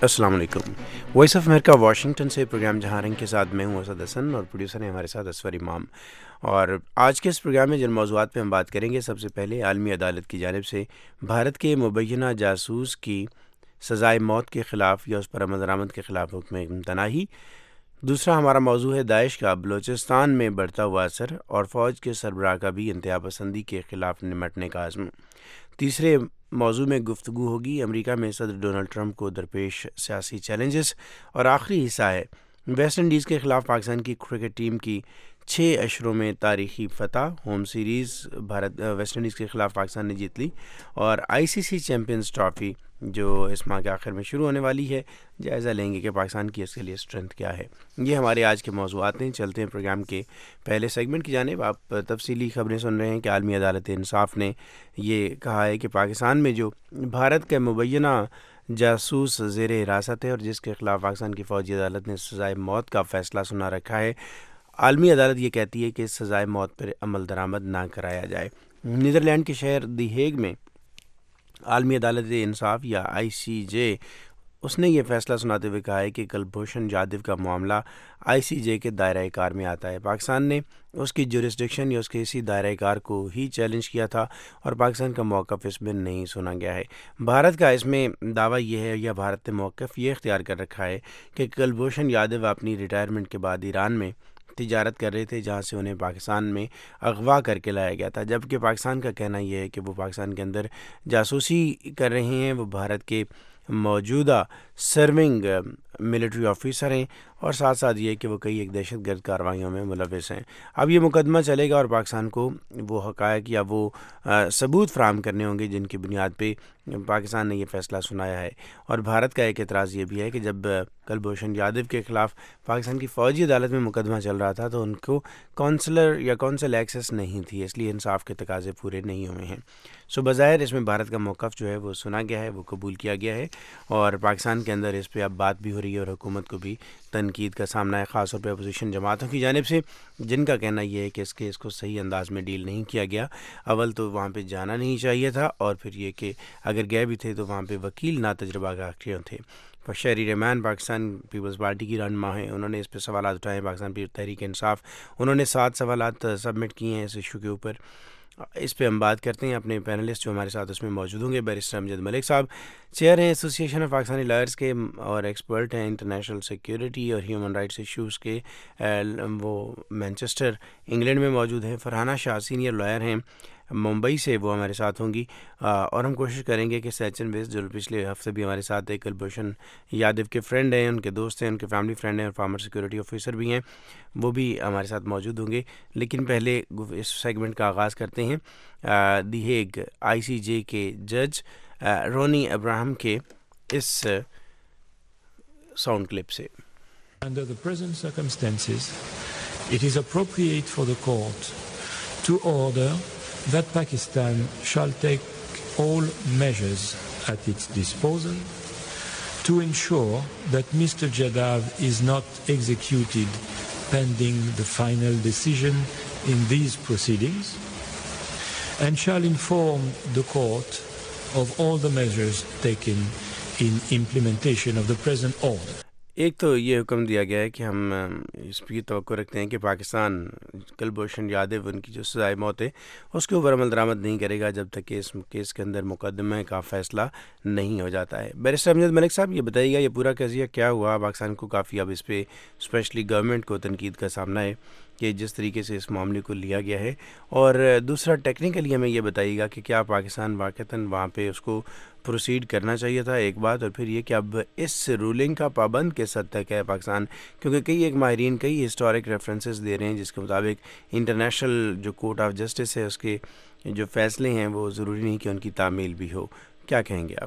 السلام علیکم۔ Voice of America Washington سے پروگرام جہاں رنگ کے ساتھ میں ہوں اسد حسن، اور پروڈیوسر ہیں ہمارے ساتھ اسور امام۔ اور آج کے اس پروگرام میں جن موضوعات پہ ہم بات کریں گے، سب سے پہلے عالمی عدالت کی جانب سے بھارت کے مبینہ جاسوس کی سزائے موت کے خلاف یا اس پر عمل درآمد کے خلاف حکم امتناعی۔ دوسرا ہمارا موضوع ہے داعش کا بلوچستان میں بڑھتا ہوا اثر اور فوج کے سربراہ کا بھی انتہا پسندی کے خلاف نمٹنے کا عزم۔ تیسرے موضوع میں گفتگو ہوگی امریکہ میں صدر ڈونلڈ ٹرمپ کو درپیش سیاسی چیلنجز، اور آخری حصہ ہے ویسٹ انڈیز کے خلاف پاکستان کی کرکٹ ٹیم کی 6 اشروں میں تاریخی فتح۔ ہوم سیریز ویسٹ انڈیز کے خلاف پاکستان نے جیت لی، اور آئی سی سی چیمپئنز ٹرافی جو اس ماہ کے آخر میں شروع ہونے والی ہے، جائزہ لیں گے کہ پاکستان کی اس کے لیے اسٹرینتھ کیا ہے۔ یہ ہمارے آج کے موضوعات ہیں۔ چلتے ہیں پروگرام کے پہلے سیگمنٹ کی جانب۔ آپ تفصیلی خبریں سن رہے ہیں کہ عالمی عدالت انصاف نے یہ کہا ہے کہ پاکستان میں جو بھارت کے مبینہ جاسوس زیر حراست ہے اور جس کے خلاف پاکستان کی فوجی عدالت نے سزائے موت کا فیصلہ سنا رکھا ہے، عالمی عدالت یہ کہتی ہے کہ سزائے موت پر عمل درآمد نہ کرایا جائے۔ نیدرلینڈ کے شہر دی ہیگ میں عالمی عدالت انصاف یا آئی سی جے اس نے یہ فیصلہ سناتے ہوئے کہا ہے کہ کلبھوشن جادو کا معاملہ آئی سی جے کے دائرۂ کار میں آتا ہے۔ پاکستان نے اس کی جورسڈکشن یا اس کے اسی دائرۂ کار کو ہی چیلنج کیا تھا، اور پاکستان کا موقف اس میں نہیں سنا گیا ہے۔ بھارت کا اس میں دعویٰ یہ ہے، یا بھارت نے موقف یہ اختیار کر رکھا ہے کہ کلبھوشن جادو اپنی ریٹائرمنٹ کے بعد ایران میں تجارت کر رہے تھے، جہاں سے انہیں پاکستان میں اغوا کر کے لایا گیا تھا، جبکہ پاکستان کا کہنا یہ ہے کہ وہ پاکستان کے اندر جاسوسی کر رہے ہیں، وہ بھارت کے موجودہ سرونگ ملٹری آفیسر ہیں، اور ساتھ ساتھ یہ کہ وہ کئی ایک دہشت گرد کارروائیوں میں ملوث ہیں۔ اب یہ مقدمہ چلے گا اور پاکستان کو وہ حقائق یا وہ ثبوت فراہم کرنے ہوں گے جن کی بنیاد پہ پاکستان نے یہ فیصلہ سنایا ہے۔ اور بھارت کا ایک اعتراض یہ بھی ہے کہ جب کلبھوشن جادو کے خلاف پاکستان کی فوجی عدالت میں مقدمہ چل رہا تھا تو ان کو کونسلر یا کونسل ایکسیس نہیں تھی، اس لیے انصاف کے تقاضے پورے نہیں ہوئے ہیں۔ سو بظاہر اس میں بھارت کا موقف جو ہے وہ سنا گیا ہے، وہ قبول کیا گیا ہے، اور پاکستان کے اندر اس پہ اب بات بھی ہو رہی ہے اور حکومت کو بھی تنقید کا سامنا ہے، خاص طور پہ اپوزیشن جماعتوں کی جانب سے، جن کا کہنا یہ ہے کہ اس کیس کو صحیح انداز میں ڈیل نہیں کیا گیا۔ اول تو وہاں پہ جانا نہیں چاہیے تھا، اور پھر یہ کہ اگر گئے بھی تھے تو وہاں پہ وکیل ناتجربہ کار تھے۔ شہری رحمان پاکستان پیپلز پارٹی کی رہنما ہیں، انہوں نے اس پہ سوالات اٹھائے ہیں۔ پاکستان تحریک انصاف انہوں نے 7 سوالات سبمٹ کیے ہیں اس ایشو کے اوپر۔ اس پہ ہم بات کرتے ہیں اپنے پینلسٹ جو ہمارے ساتھ اس میں موجود ہوں گے۔ بیرسٹر امجد ملک صاحب چیئر ہیں ایسوسی ایشن آف پاکستانی لائرز کے، اور ایکسپرٹ ہیں انٹرنیشنل سیکیورٹی اور ہیومن رائٹس ایشوز کے، وہ مانچسٹر انگلینڈ میں موجود ہیں۔ فرحانہ شاہ سینئر لائر ہیں ممبئی سے، وہ ہمارے ساتھ ہوں گی، اور ہم کوشش کریں گے کہ سیچن ویس جو پچھلے ہفتے بھی ہمارے ساتھ ہے، کلبھوشن یادو کے فرینڈ ہیں، ان کے دوست ہیں، ان کے فیملی فرینڈ ہیں، اور فارمر سیکورٹی آفیسر بھی ہیں، وہ بھی ہمارے ساتھ موجود ہوں گے۔ لیکن پہلے اس سیگمنٹ کا آغاز کرتے ہیں دی ہیگ آئی سی جے کے جج رونی ابراہم کے اس ساؤنڈ کلپ سے۔ Under the present circumstances, it is appropriate for the court to order that Pakistan shall take all measures at its disposal to ensure that Mr. Jadav is not executed pending the final decision in these proceedings, and shall inform the court of all the measures taken in implementation of the present order. ایک تو یہ حکم دیا گیا ہے کہ ہم اس کی توقع رکھتے ہیں کہ پاکستان کلبھوشن یادو ان کی جو سزائے موت ہے اس کے اوپر عمل درآمد نہیں کرے گا جب تک کہ اس کیس کے اندر مقدمے کا فیصلہ نہیں ہو جاتا ہے۔ بیرسٹر امجد ملک صاحب یہ بتائیے گا یہ پورا قضیہ کیا ہوا؟ پاکستان کو کافی اب اس پہ اسپیشلی گورنمنٹ کو تنقید کا سامنا ہے کہ جس طریقے سے اس معاملے کو لیا گیا ہے، اور دوسرا ٹیکنیکلی ہمیں یہ بتائیے گا کہ کیا پاکستان واقعتاً وہاں پہ اس کو پروسیڈ کرنا چاہیے تھا، ایک بات، اور پھر یہ کہ اب اس رولنگ کا پابند کس حد تک ہے پاکستان، کیونکہ کئی ایک ماہرین کئی ہسٹورک ریفرنسز دے رہے ہیں جس کے مطابق انٹرنیشنل جو کورٹ آف جسٹس ہے اس کے جو فیصلے ہیں وہ ضروری نہیں کہ ان کی تعمیل بھی ہو۔ کیا کہیں گے آپ؟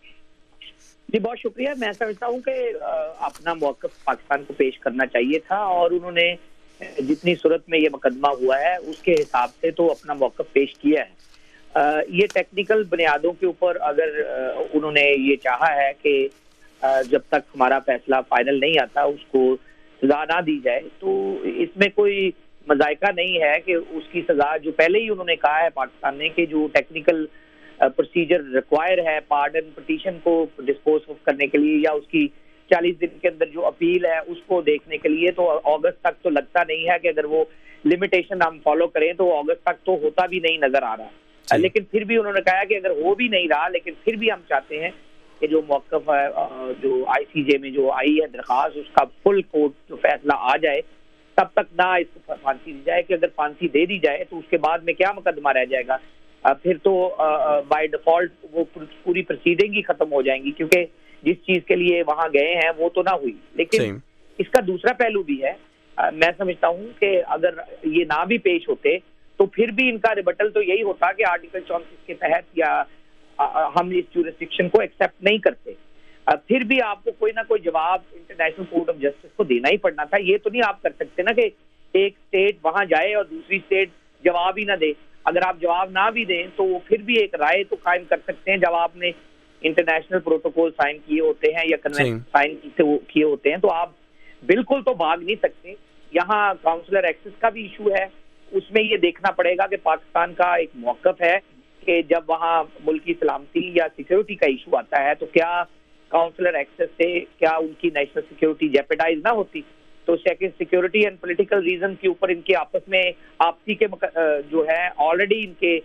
جی بہت شکریہ۔ میں سمجھتا ہوں کہ اپنا موقف پاکستان کو پیش کرنا چاہیے تھا، اور انہوں نے جتنی صورت میں یہ مقدمہ ہوا ہے اس کے حساب سے تو اپنا موقف پیش کیا ہے۔ یہ ٹیکنیکل بنیادوں کے اوپر اگر انہوں نے یہ چاہا ہے کہ جب تک ہمارا فیصلہ فائنل نہیں آتا اس کو سزا نہ دی جائے، تو اس میں کوئی مذائقہ نہیں ہے کہ اس کی سزا جو پہلے ہی انہوں نے کہا ہے پاکستان نے کہ جو ٹیکنیکل پروسیجر ریکوائر ہے پارڈن پٹیشن کو ڈسپوز کرنے کے لیے یا اس کی 40 دن کے اندر جو اپیل ہے اس کو دیکھنے کے لیے, تو اگست تک تو لگتا نہیں ہے کہ اگر وہ لمیٹیشن ہم فالو کریں تو اگست تک تو ہوتا بھی نہیں نظر آ رہا. لیکن پھر بھی انہوں نے کہا کہ اگر ہو بھی نہیں رہا لیکن پھر بھی ہم چاہتے ہیں کہ جو موقف ہے جو آئی سی جے میں جو آئی ہے درخواست اس کا فل کورٹ جو فیصلہ آ جائے تب تک نہ اس کو پھانسی دی جائے, کہ اگر پھانسی دے دی جائے تو اس کے بعد میں کیا مقدمہ رہ جائے گا, پھر تو بائی ڈیفالٹ وہ پوری پروسیڈنگ ہی ختم ہو جائیں گی کیونکہ جس چیز کے لیے وہاں گئے ہیں وہ تو نہ ہوئی. لیکن اس کا دوسرا پہلو بھی ہے, میں سمجھتا ہوں کہ اگر یہ نہ بھی پیش ہوتے تو پھر بھی ان کا ریبٹل تو یہی ہوتا کہ آرٹیکل 34 کے تحت یا ہم اس جورسڈکشن کو ایکسیپٹ نہیں کرتے, پھر بھی آپ کو کوئی نہ کوئی جواب انٹرنیشنل کورٹ آف جسٹس کو دینا ہی پڑنا تھا. یہ تو نہیں آپ کر سکتے نا کہ ایک اسٹیٹ وہاں جائے اور دوسری اسٹیٹ جواب ہی نہ دے. اگر آپ جواب نہ بھی دیں تو وہ پھر بھی ایک رائے تو قائم کر سکتے ہیں جب آپ نے انٹرنیشنل پروٹوکول سائن کیے ہوتے ہیں یا کنوینشن سائن کیے ہوتے ہیں, تو آپ بالکل تو بھاگ نہیں سکتے. یہاں کاؤنسلر ایکسس کا بھی ایشو ہے, اس میں یہ دیکھنا پڑے گا کہ پاکستان کا ایک موقف ہے کہ جب وہاں ملکی سلامتی یا سیکیورٹی کا ایشو آتا ہے تو کیا کاؤنسلر ایکسس سے کیا ان کی نیشنل سیکیورٹی جیپیڈائز نہ ہوتی. تو سیکیورٹی اینڈ پولیٹیکل ریزن کے اوپر ان کے آپس میں آپسی کے جو ہے آلریڈی ان کے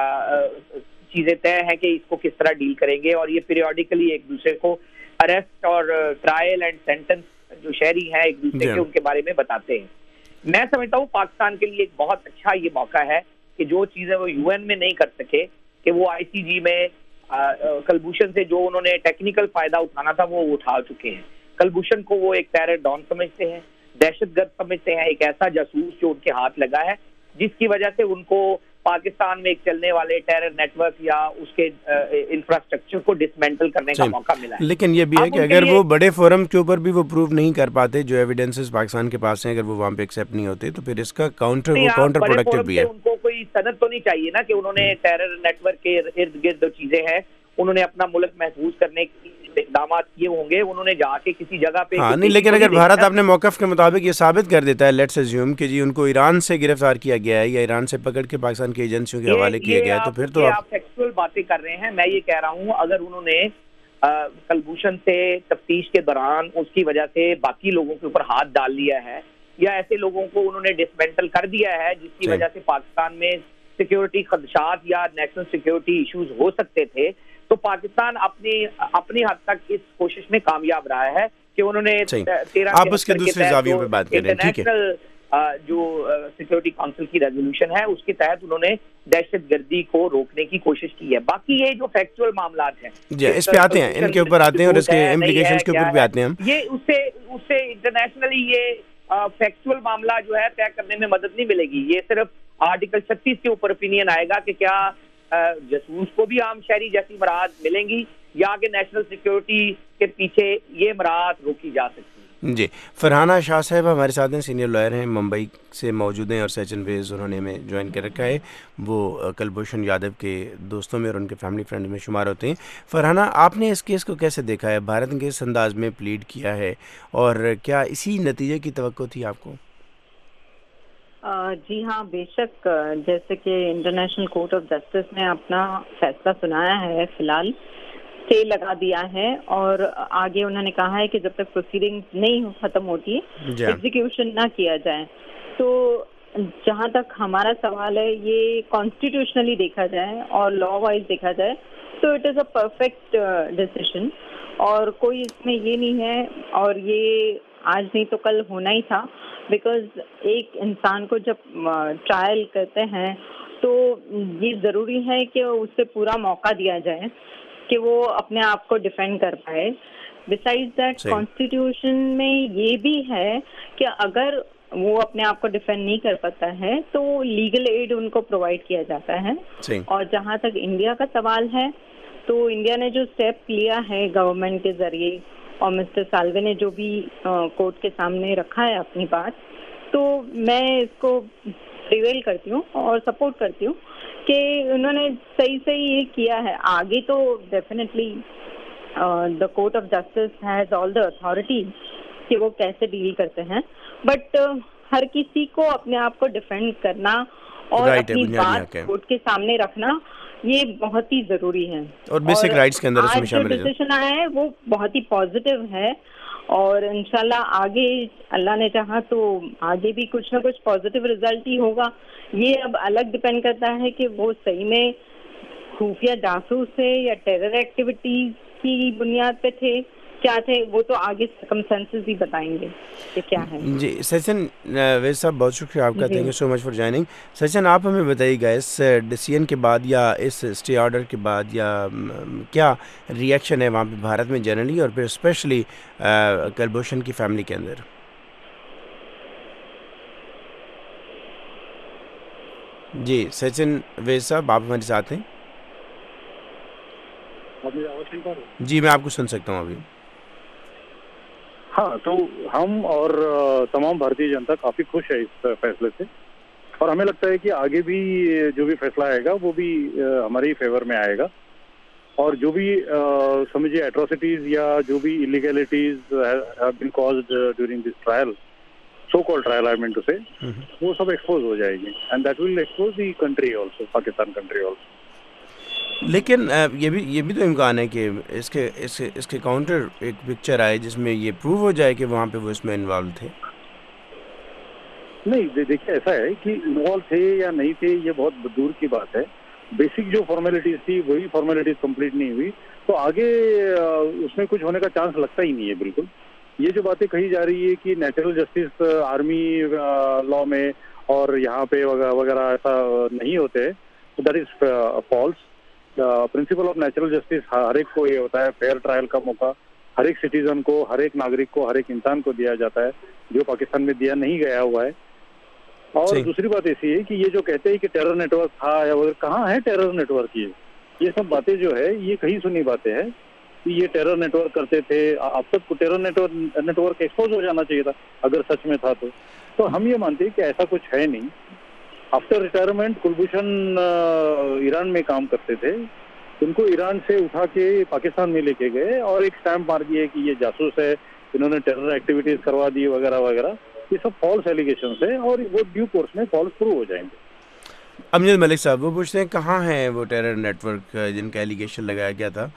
چیزیں طے ہیں کہ اس کو کس طرح ڈیل کریں گے, اور یہ پیریوڈیکلی ایک دوسرے کو اریسٹ اور ٹرائل اینڈ سینٹنس جو شہری ہیں ایک دوسرے کے ان کے بارے میں بتاتے ہیں. میں سمجھتا ہوں پاکستان کے لیے ایک بہت اچھا یہ موقع ہے کہ جو چیزیں وہ یو این میں نہیں کر سکے کہ وہ آئی سی جی میں کلبھوشن سے جو انہوں نے ٹیکنیکل فائدہ اٹھانا تھا وہ اٹھا چکے ہیں. کلبھوشن کو وہ ایک ٹیرر ڈان سمجھتے ہیں, دہشت گرد سمجھتے ہیں, ایک ایسا جاسوس جو ان کے ہاتھ لگا ہے جس کی وجہ سے ان کو پاکستان میں ایک چلنے والے ٹیرر نیٹ ورک یا اس کے انفراسٹرکچر کو ڈسمینٹل کرنے کا موقع ملا ہے. لیکن یہ بھی ہے کہ اگر وہ بڑے فورم کے اوپر بھی وہ پروف نہیں کر پاتے جو ایویڈنسز پاکستان کے پاس ہیں, اگر وہ وہاں پہ ایکسیپٹ نہیں ہوتے تو پھر اس کا کاؤنٹر پروڈکٹیو بھی ہے. ان کو کوئی سند تو نہیں چاہیے نا کہ انہوں نے ٹیرر نیٹ ورک کے ارد گرد جو چیزیں ہیں انہوں نے اپنا ملک محفوظ کرنے کی اقدامات کیے ہوں گے, انہوں نے جا کے کسی جگہ پہ نہیں. لیکن اگر بھارت اپنے موقف کے مطابق یہ ثابت کر دیتا ہے, لیٹس اسیوم کہ جی ان کو ایران سے گرفتار کیا گیا ہے یا ایران سے پکڑ کے پاکستان کی ایجنسیوں کے حوالے کیا گیا ہے, تو پھر تو آپ فیکچوئل باتیں کر رہے ہیں. میں یہ کہہ رہا ہوں اگر انہوں نے کلبھوشن سے تفتیش کے دوران اس کی وجہ سے باقی لوگوں کے اوپر ہاتھ ڈال لیا ہے یا ایسے لوگوں کو انہوں نے ڈسمینٹل کر دیا ہے جس کی وجہ سے پاکستان میں سیکیورٹی خدشات یا نیشنل سیکیورٹی ایشوز ہو سکتے تھے, تو پاکستان اپنی حد تک اس کوشش میں کامیاب رہا ہے کہ انہوں نے 13 آپ اس کے دوسرے زاویوں پہ بات کریں. ٹھیک ہے, جو سیکیورٹی کونسل کی ریزولوشن ہے اس کے تحت انہوں نے دہشت گردی کو روکنے کی کوشش کی ہے. باقی یہ جو فیکچوئل معاملات ہیں جی اس پہ آتے ہیں, ان کے اوپر آتے ہیں اور اس کے امپلیکیشنز کے اوپر بھی آتے ہیں ہم. یہ اس سے انٹرنیشنلی یہ فیکچوئل معاملہ جو ہے طے کرنے میں مدد نہیں ملے گی. یہ صرف آرٹیکل 36 کے اوپر اوپینین آئے گا کہ کیا جاسوس کو بھی عام شہری جیسی مراحت ملیں گی یا کہ نیشنل سیکیورٹی کے پیچھے یہ مراحت روکی جا سکتی ہے. جی, فرحانہ شاہ صاحب ہمارے ساتھ ہیں, سینئر لائر ہیں, ممبئی سے موجود ہیں اور سیشن ویز انہوں نے ہمیں جوائن کر رکھا ہے. وہ کلبھوشن یادو کے دوستوں میں اور ان کے فیملی فرینڈ میں شمار ہوتے ہیں. فرحانہ, آپ نے اس کیس کو کیسے دیکھا ہے؟ بھارت نے کس انداز میں پلیڈ کیا ہے اور کیا اسی نتیجے کی توقع تھی آپ کو؟ جی ہاں, بے شک. جیسے کہ انٹرنیشنل کورٹ آف جسٹس نے اپنا فیصلہ سنایا ہے, فی الحال اسٹے لگا دیا ہے اور آگے انہوں نے کہا ہے کہ جب تک پروسیڈنگ نہیں ختم ہوتی ایگزیکیوشن نہ کیا جائے. تو جہاں تک ہمارا سوال ہے, یہ کانسٹیٹیوشنلی دیکھا جائے اور لا وائز دیکھا جائے تو it is a perfect decision, اور کوئی اس میں یہ نہیں ہے اور یہ آج نہیں تو کل ہونا ہی تھا. بیکاز ایک انسان کو جب ٹرائل کرتے ہیں تو یہ ضروری ہے کہ اسے پورا موقع دیا جائے کہ وہ اپنے آپ کو ڈیفینڈ کر پائے. بسائڈ دیٹ کانسٹیٹیوشن میں یہ بھی ہے کہ اگر وہ اپنے آپ کو ڈیفینڈ نہیں کر پاتا ہے تو لیگل ایڈ ان کو پرووائڈ کیا جاتا ہے. اور جہاں تک انڈیا کا سوال ہے تو انڈیا نے جو اسٹیپ لیا ہے گورنمنٹ کے ذریعے اور مسٹر سالوے نے جو بھی کورٹ کے سامنے رکھا ہے اپنی بات, تو میں اس کو پریویل کرتی ہوں اور سپورٹ کرتی ہوں کہ انہوں نے صحیح یہ کیا ہے. آگے تو definitely the court of justice has all the authority کہ وہ کیسے ڈیل کرتے ہیں, بٹ ہر کسی کو اپنے آپ کو ڈیفینڈ کرنا اور اپنی بات کورٹ کے سامنے رکھنا یہ بہت ہی ضروری ہے. اور بیسک رائٹس کے اندر اس میں شامل ہے. جو ڈیسیژن آیا ہے وہ بہت ہی پازیٹیو ہے, اور انشاءاللہ آگے اللہ نے چاہا تو آگے بھی کچھ نہ کچھ پازیٹیو رزلٹ ہی ہوگا. یہ اب الگ ڈپینڈ کرتا ہے کہ وہ صحیح میں خفیہ جاسوس تھے یا ٹیرر ایکٹیویٹیز کی بنیاد پہ تھے, کیا تھے, وہ تو آگے سرکمسٹانسز ہی بتائیں گے کہ کیا ہے. جی سچن ویس صاحب بہت شکریہ آپ کا, thank you so much for joining. Sachin آپ ہمیں بتائیے گا اس ڈیسیژن کے بعد یا اس اسٹے آرڈر کے بعد یا کیا ریئیکشن ہے وہاں پہ بھارت میں جنرلی اور پھر اسپیشلی کلبھوشن کی فیملی کے اندر. جی سچن ویس صاحب آپ ہمارے ساتھ ہیں؟ جی میں آپ کو سن سکتا ہوں ابھی. ہاں, تو ہم اور تمام بھارتی جنتا کافی خوش ہے اس فیصلے سے, اور ہمیں لگتا ہے کہ آگے بھی جو بھی فیصلہ آئے گا وہ بھی ہمارے فیور میں آئے گا, اور جو بھی سمجھیے ایٹروسٹیز یا جو بھی illegalities have been caused during this trial, so called trial I mean to say, وہ سب ایکسپوز ہو جائے گی, and that will expose the country also, Pakistan country also. لیکن یہ بھی تو امکان ہے کہ اس کے کاؤنٹر ایک پکچر آئے جس میں یہ پروو ہو جائے کہ وہاں پہ وہ اس میں انوالو تھے. نہیں دیکھیے, ایسا ہے کہ انوالو تھے یا نہیں تھے یہ بہت دور کی بات ہے. بیسک جو فارمیلٹیز تھی وہی فارمیلٹیز کمپلیٹ نہیں ہوئی تو آگے اس میں کچھ ہونے کا چانس لگتا ہی نہیں ہے بالکل. یہ جو باتیں کہی جا رہی ہے کہ نیچرل جسٹس آرمی لا میں اور یہاں پہ وغیرہ ایسا نہیں ہوتے, that is false. Principle of natural justice ہر ایک کو یہ ہوتا ہے, فیئر ٹرائل کا موقع ہر ایک سٹیزن کو, ہر ایک ناگرک کو, ہر ایک انسان کو دیا جاتا ہے, جو پاکستان میں دیا نہیں گیا ہوا ہے. اور دوسری بات ایسی ہے کہ یہ جو کہتے ہیں کہ ٹیرر نیٹ ورک تھا یا کہاں ہے ٹیرر نیٹ ورک, یہ سب باتیں جو ہے یہ کہیں سنی باتیں ہیں کہ یہ ٹیرر نیٹ ورک کرتے تھے. اب تک ٹیرر نیٹ ورک ایکسپوز ہو جانا چاہیے تھا اگر سچ میں تھا تو ہم یہ مانتے ہیں کہ ایسا کچھ ہے نہیں. آفٹر ریٹائرمنٹ کلبھوشن ایران میں کام کرتے تھے, ان کو ایران سے اٹھا کے پاکستان میں لے کے گئے اور ایک اسٹیمپ مار دیے کہ یہ جاسوس ہے, انہوں نے ٹیرر ایکٹیویٹیز کروا دی وغیرہ وغیرہ. یہ سب فالس ایلیگیشنز ہیں اور وہ ڈیو کورس میں فالس پروو ہو جائیں گے. امجد ملک صاحب وہ پوچھتے ہیں کہاں ہیں وہ ٹیرر نیٹ ورک جن کا ایلیگیشن لگایا گیا تھا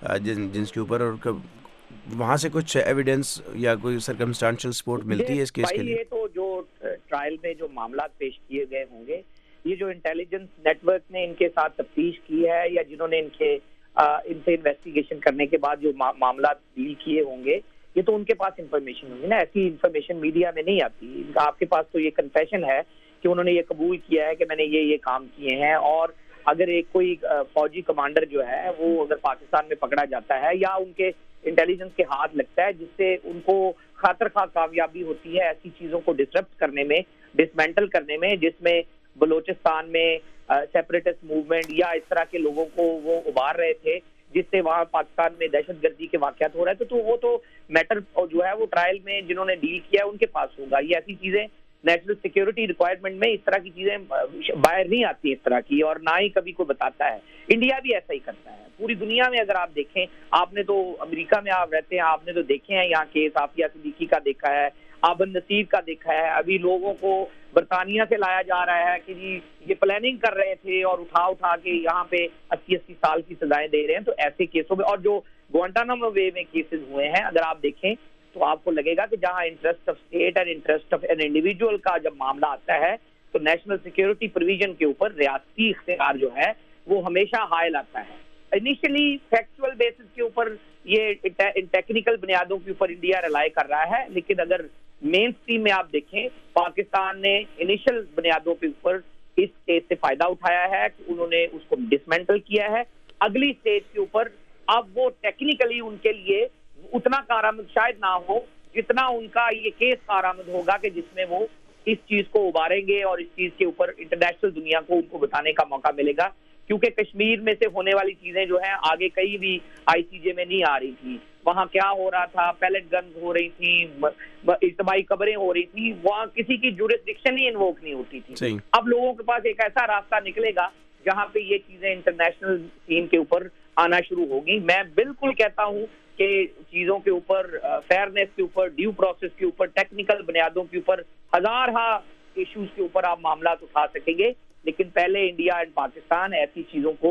جن کے اوپر, اور وہاں سے کچھ ایویڈنس یا کوئی سرکمسٹانشل سپورٹ ملتی ہے اس کیس کے لیے؟ یہ تو جو ٹرائل میں جو معاملات پیش کیے گئے ہوں گے, یہ جو انٹیلیجنس نیٹ ورک نے ان کے ساتھ تفتیش کی ہے یا جنہوں نے ان سے انویسٹیگیشن کرنے کے بعد جو معاملات ڈیل کیے ہوں گے, یہ تو ان کے پاس انفارمیشن ہوگی نا. ایسی انفارمیشن میڈیا میں نہیں آتی. آپ کے پاس تو یہ کنفیشن ہے کہ انہوں نے یہ قبول کیا ہے کہ میں نے یہ کام کیے ہیں. اور اگر ایک کوئی فوجی کمانڈر جو ہے وہ اگر پاکستان میں پکڑا جاتا ہے یا ان کے انٹیلیجنس کے ہاتھ لگتا ہے جس سے ان کو خاطر خواہ کامیابی ہوتی ہے ایسی چیزوں کو ڈسرپٹ کرنے میں, ڈسمینٹل کرنے میں, جس میں بلوچستان میں سیپریٹسٹ موومنٹ یا اس طرح کے لوگوں کو وہ ابھار رہے تھے جس سے وہاں پاکستان میں دہشت گردی کے واقعات ہو رہے تھے, تو وہ تو میٹر جو ہے وہ ٹرائل میں جنہوں نے ڈیل کیا ہے ان کے پاس ہوگا. یہ ایسی چیزیں نیشنل سیکیورٹی ریکوائرمنٹ میں اس طرح کی چیزیں باہر نہیں آتی اس طرح کی, اور نہ ہی کبھی کوئی بتاتا ہے. انڈیا بھی ایسا ہی کرتا ہے. پوری دنیا میں اگر آپ دیکھیں, آپ نے تو امریکہ میں آپ رہتے ہیں, آپ نے تو دیکھے ہیں یہاں کیس عافیہ صدیقی کا دیکھا ہے, آبد نصیر کا دیکھا ہے. ابھی لوگوں کو برطانیہ سے لایا جا رہا ہے کہ جی یہ پلاننگ کر رہے تھے اور اٹھا کے یہاں پہ 80 سال کی سزائیں دے رہے ہیں. تو ایسے کیسوں میں, اور جو گوانٹانامو بے میں کیسز ہوئے ہیں, اگر آپ دیکھیں تو آپ کو لگے گا کہ جہاں interest of state and interest of an individual کا جب معاملہ آتا ہے تو نیشنل سیکیورٹی پروویژن کے اوپر ریاستی اختیار جو ہے وہ ہمیشہ حائل آتا ہے. انیشلی فیکچوئل بیسس کے اوپر یہ ٹیکنیکل بنیادوں کے اوپر انڈیا ریلائی کر رہا ہے, لیکن اگر مین سٹریم میں آپ دیکھیں پاکستان نے انیشل بنیادوں کے اوپر اس کیس سے فائدہ اٹھایا ہے کہ انہوں نے اس کو ڈسمینٹل کیا ہے. اگلی سٹیج کے اوپر اب وہ ٹیکنیکلی ان کے لیے اتنا کارآمد شاید نہ ہو جتنا ان کا یہ کیس کارآمد ہوگا کہ جس میں وہ اس چیز کو ابھاریں گے اور اس چیز کے اوپر انٹرنیشنل دنیا کو ان کو بتانے کا موقع ملے گا. کیونکہ کشمیر میں سے ہونے والی چیزیں جو ہیں آگے کہیں بھی آئی سی جے میں نہیں آ رہی تھی. وہاں کیا ہو رہا تھا, پیلٹ گنز ہو رہی تھی, اجتماعی قبریں ہو رہی تھی, وہاں کسی کی جورسڈکشن ہی انووک نہیں ہوتی تھی. اب لوگوں کے پاس ایک ایسا راستہ نکلے گا جہاں پہ یہ چیزیں انٹرنیشنل سین کے اوپر آنا شروع ہوگی. میں بالکل کہتا ہوں کہ چیزوں کے اوپر, فیئرنیس کے اوپر, ڈیو پروسیس کے اوپر, ٹیکنیکل بنیادوں کے اوپر, ہزارہ ایشوز کے اوپر آپ معاملات اٹھا سکیں گے, لیکن پہلے انڈیا اینڈ پاکستان ایسی چیزوں کو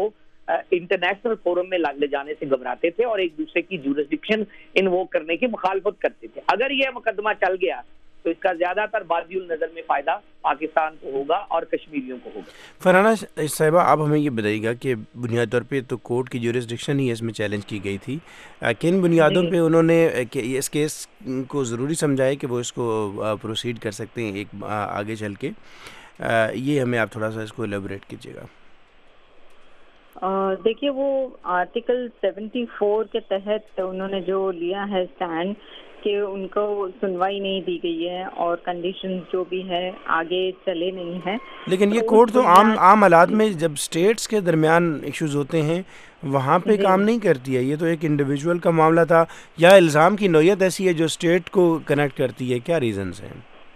इंटरनेशनल फोरम में ले जाने से घबराते थे और एक दूसरे की जुरिस्डिक्शन इन्वोक करने की मुखालफत करते थे। अगर ये मुकदमा चल गया तो इसका ज्यादातर बादियुल नजर में फायदा पाकिस्तान को होगा और कश्मीरियों को होगा। फरहाना साहिबा, आप हमें ये बताइएगा कि बुनियादी तौर पे तो कोर्ट की जुरिस्डिक्शन ही इसमें चैलेंज की गई थी, किन बुनियादों पे उन्होंने इस केस को ज़रूरी समझा है कि वो इसको प्रोसीड कर सकते हैं एक आगे चल के, ये हमें आप थोड़ा सा इसको एलेबोरेट कीजिएगा। देखिए, वो आर्टिकल 74 के तहत उन्होंने जो लिया है स्टैंड कि उनको सुनवाई नहीं दी गई है और कंडीशन जो भी है आगे चले नहीं है। लेकिन ये कोर्ट तो आम हालात में जब स्टेट्स के दरमियान इश्यूज होते हैं वहाँ पे काम नहीं करती है, ये तो एक इंडिविजुअल का मामला था, या इल्ज़ाम की नौयत ऐसी है जो स्टेट को कनेक्ट करती है, क्या रीजंस हैं?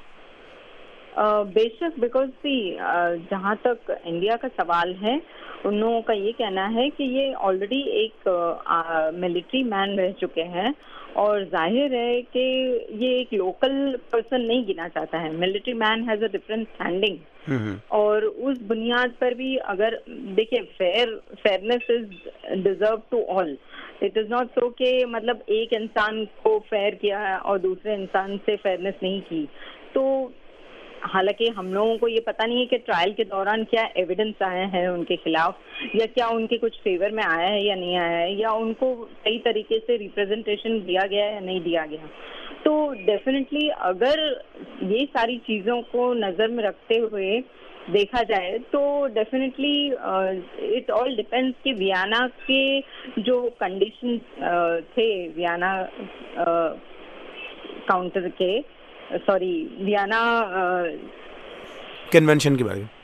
बेशक, बिकॉज जहाँ तक इंडिया का सवाल है उन लोगों का ये कहना है कि ये ऑलरेडी एक मिलिट्री मैन रह चुके हैं और जाहिर है कि ये एक लोकल पर्सन नहीं गिना चाहता है। Military man has a different standing और उस बुनियाद पर भी अगर देखिए fairness is deserve to all. It is not so कि मतलब एक इंसान को फेयर किया है और दूसरे इंसान से फेयरनेस नहीं की। तो हालांकि हम लोगों को ये पता नहीं है कि ट्रायल के दौरान क्या एविडेंस आए हैं उनके खिलाफ, या क्या उनके कुछ फेवर में आया है या नहीं आया है, या उनको सही तरीके से रिप्रेजेंटेशन दिया गया है या नहीं दिया गया। तो डेफिनेटली अगर ये सारी चीज़ों को नज़र में रखते हुए देखा जाए तो डेफिनेटली इट ऑल डिपेंड्स कि वियना के जो कंडीशन थे, वियना काउंटर के वियना कन्वेंशन के बारे में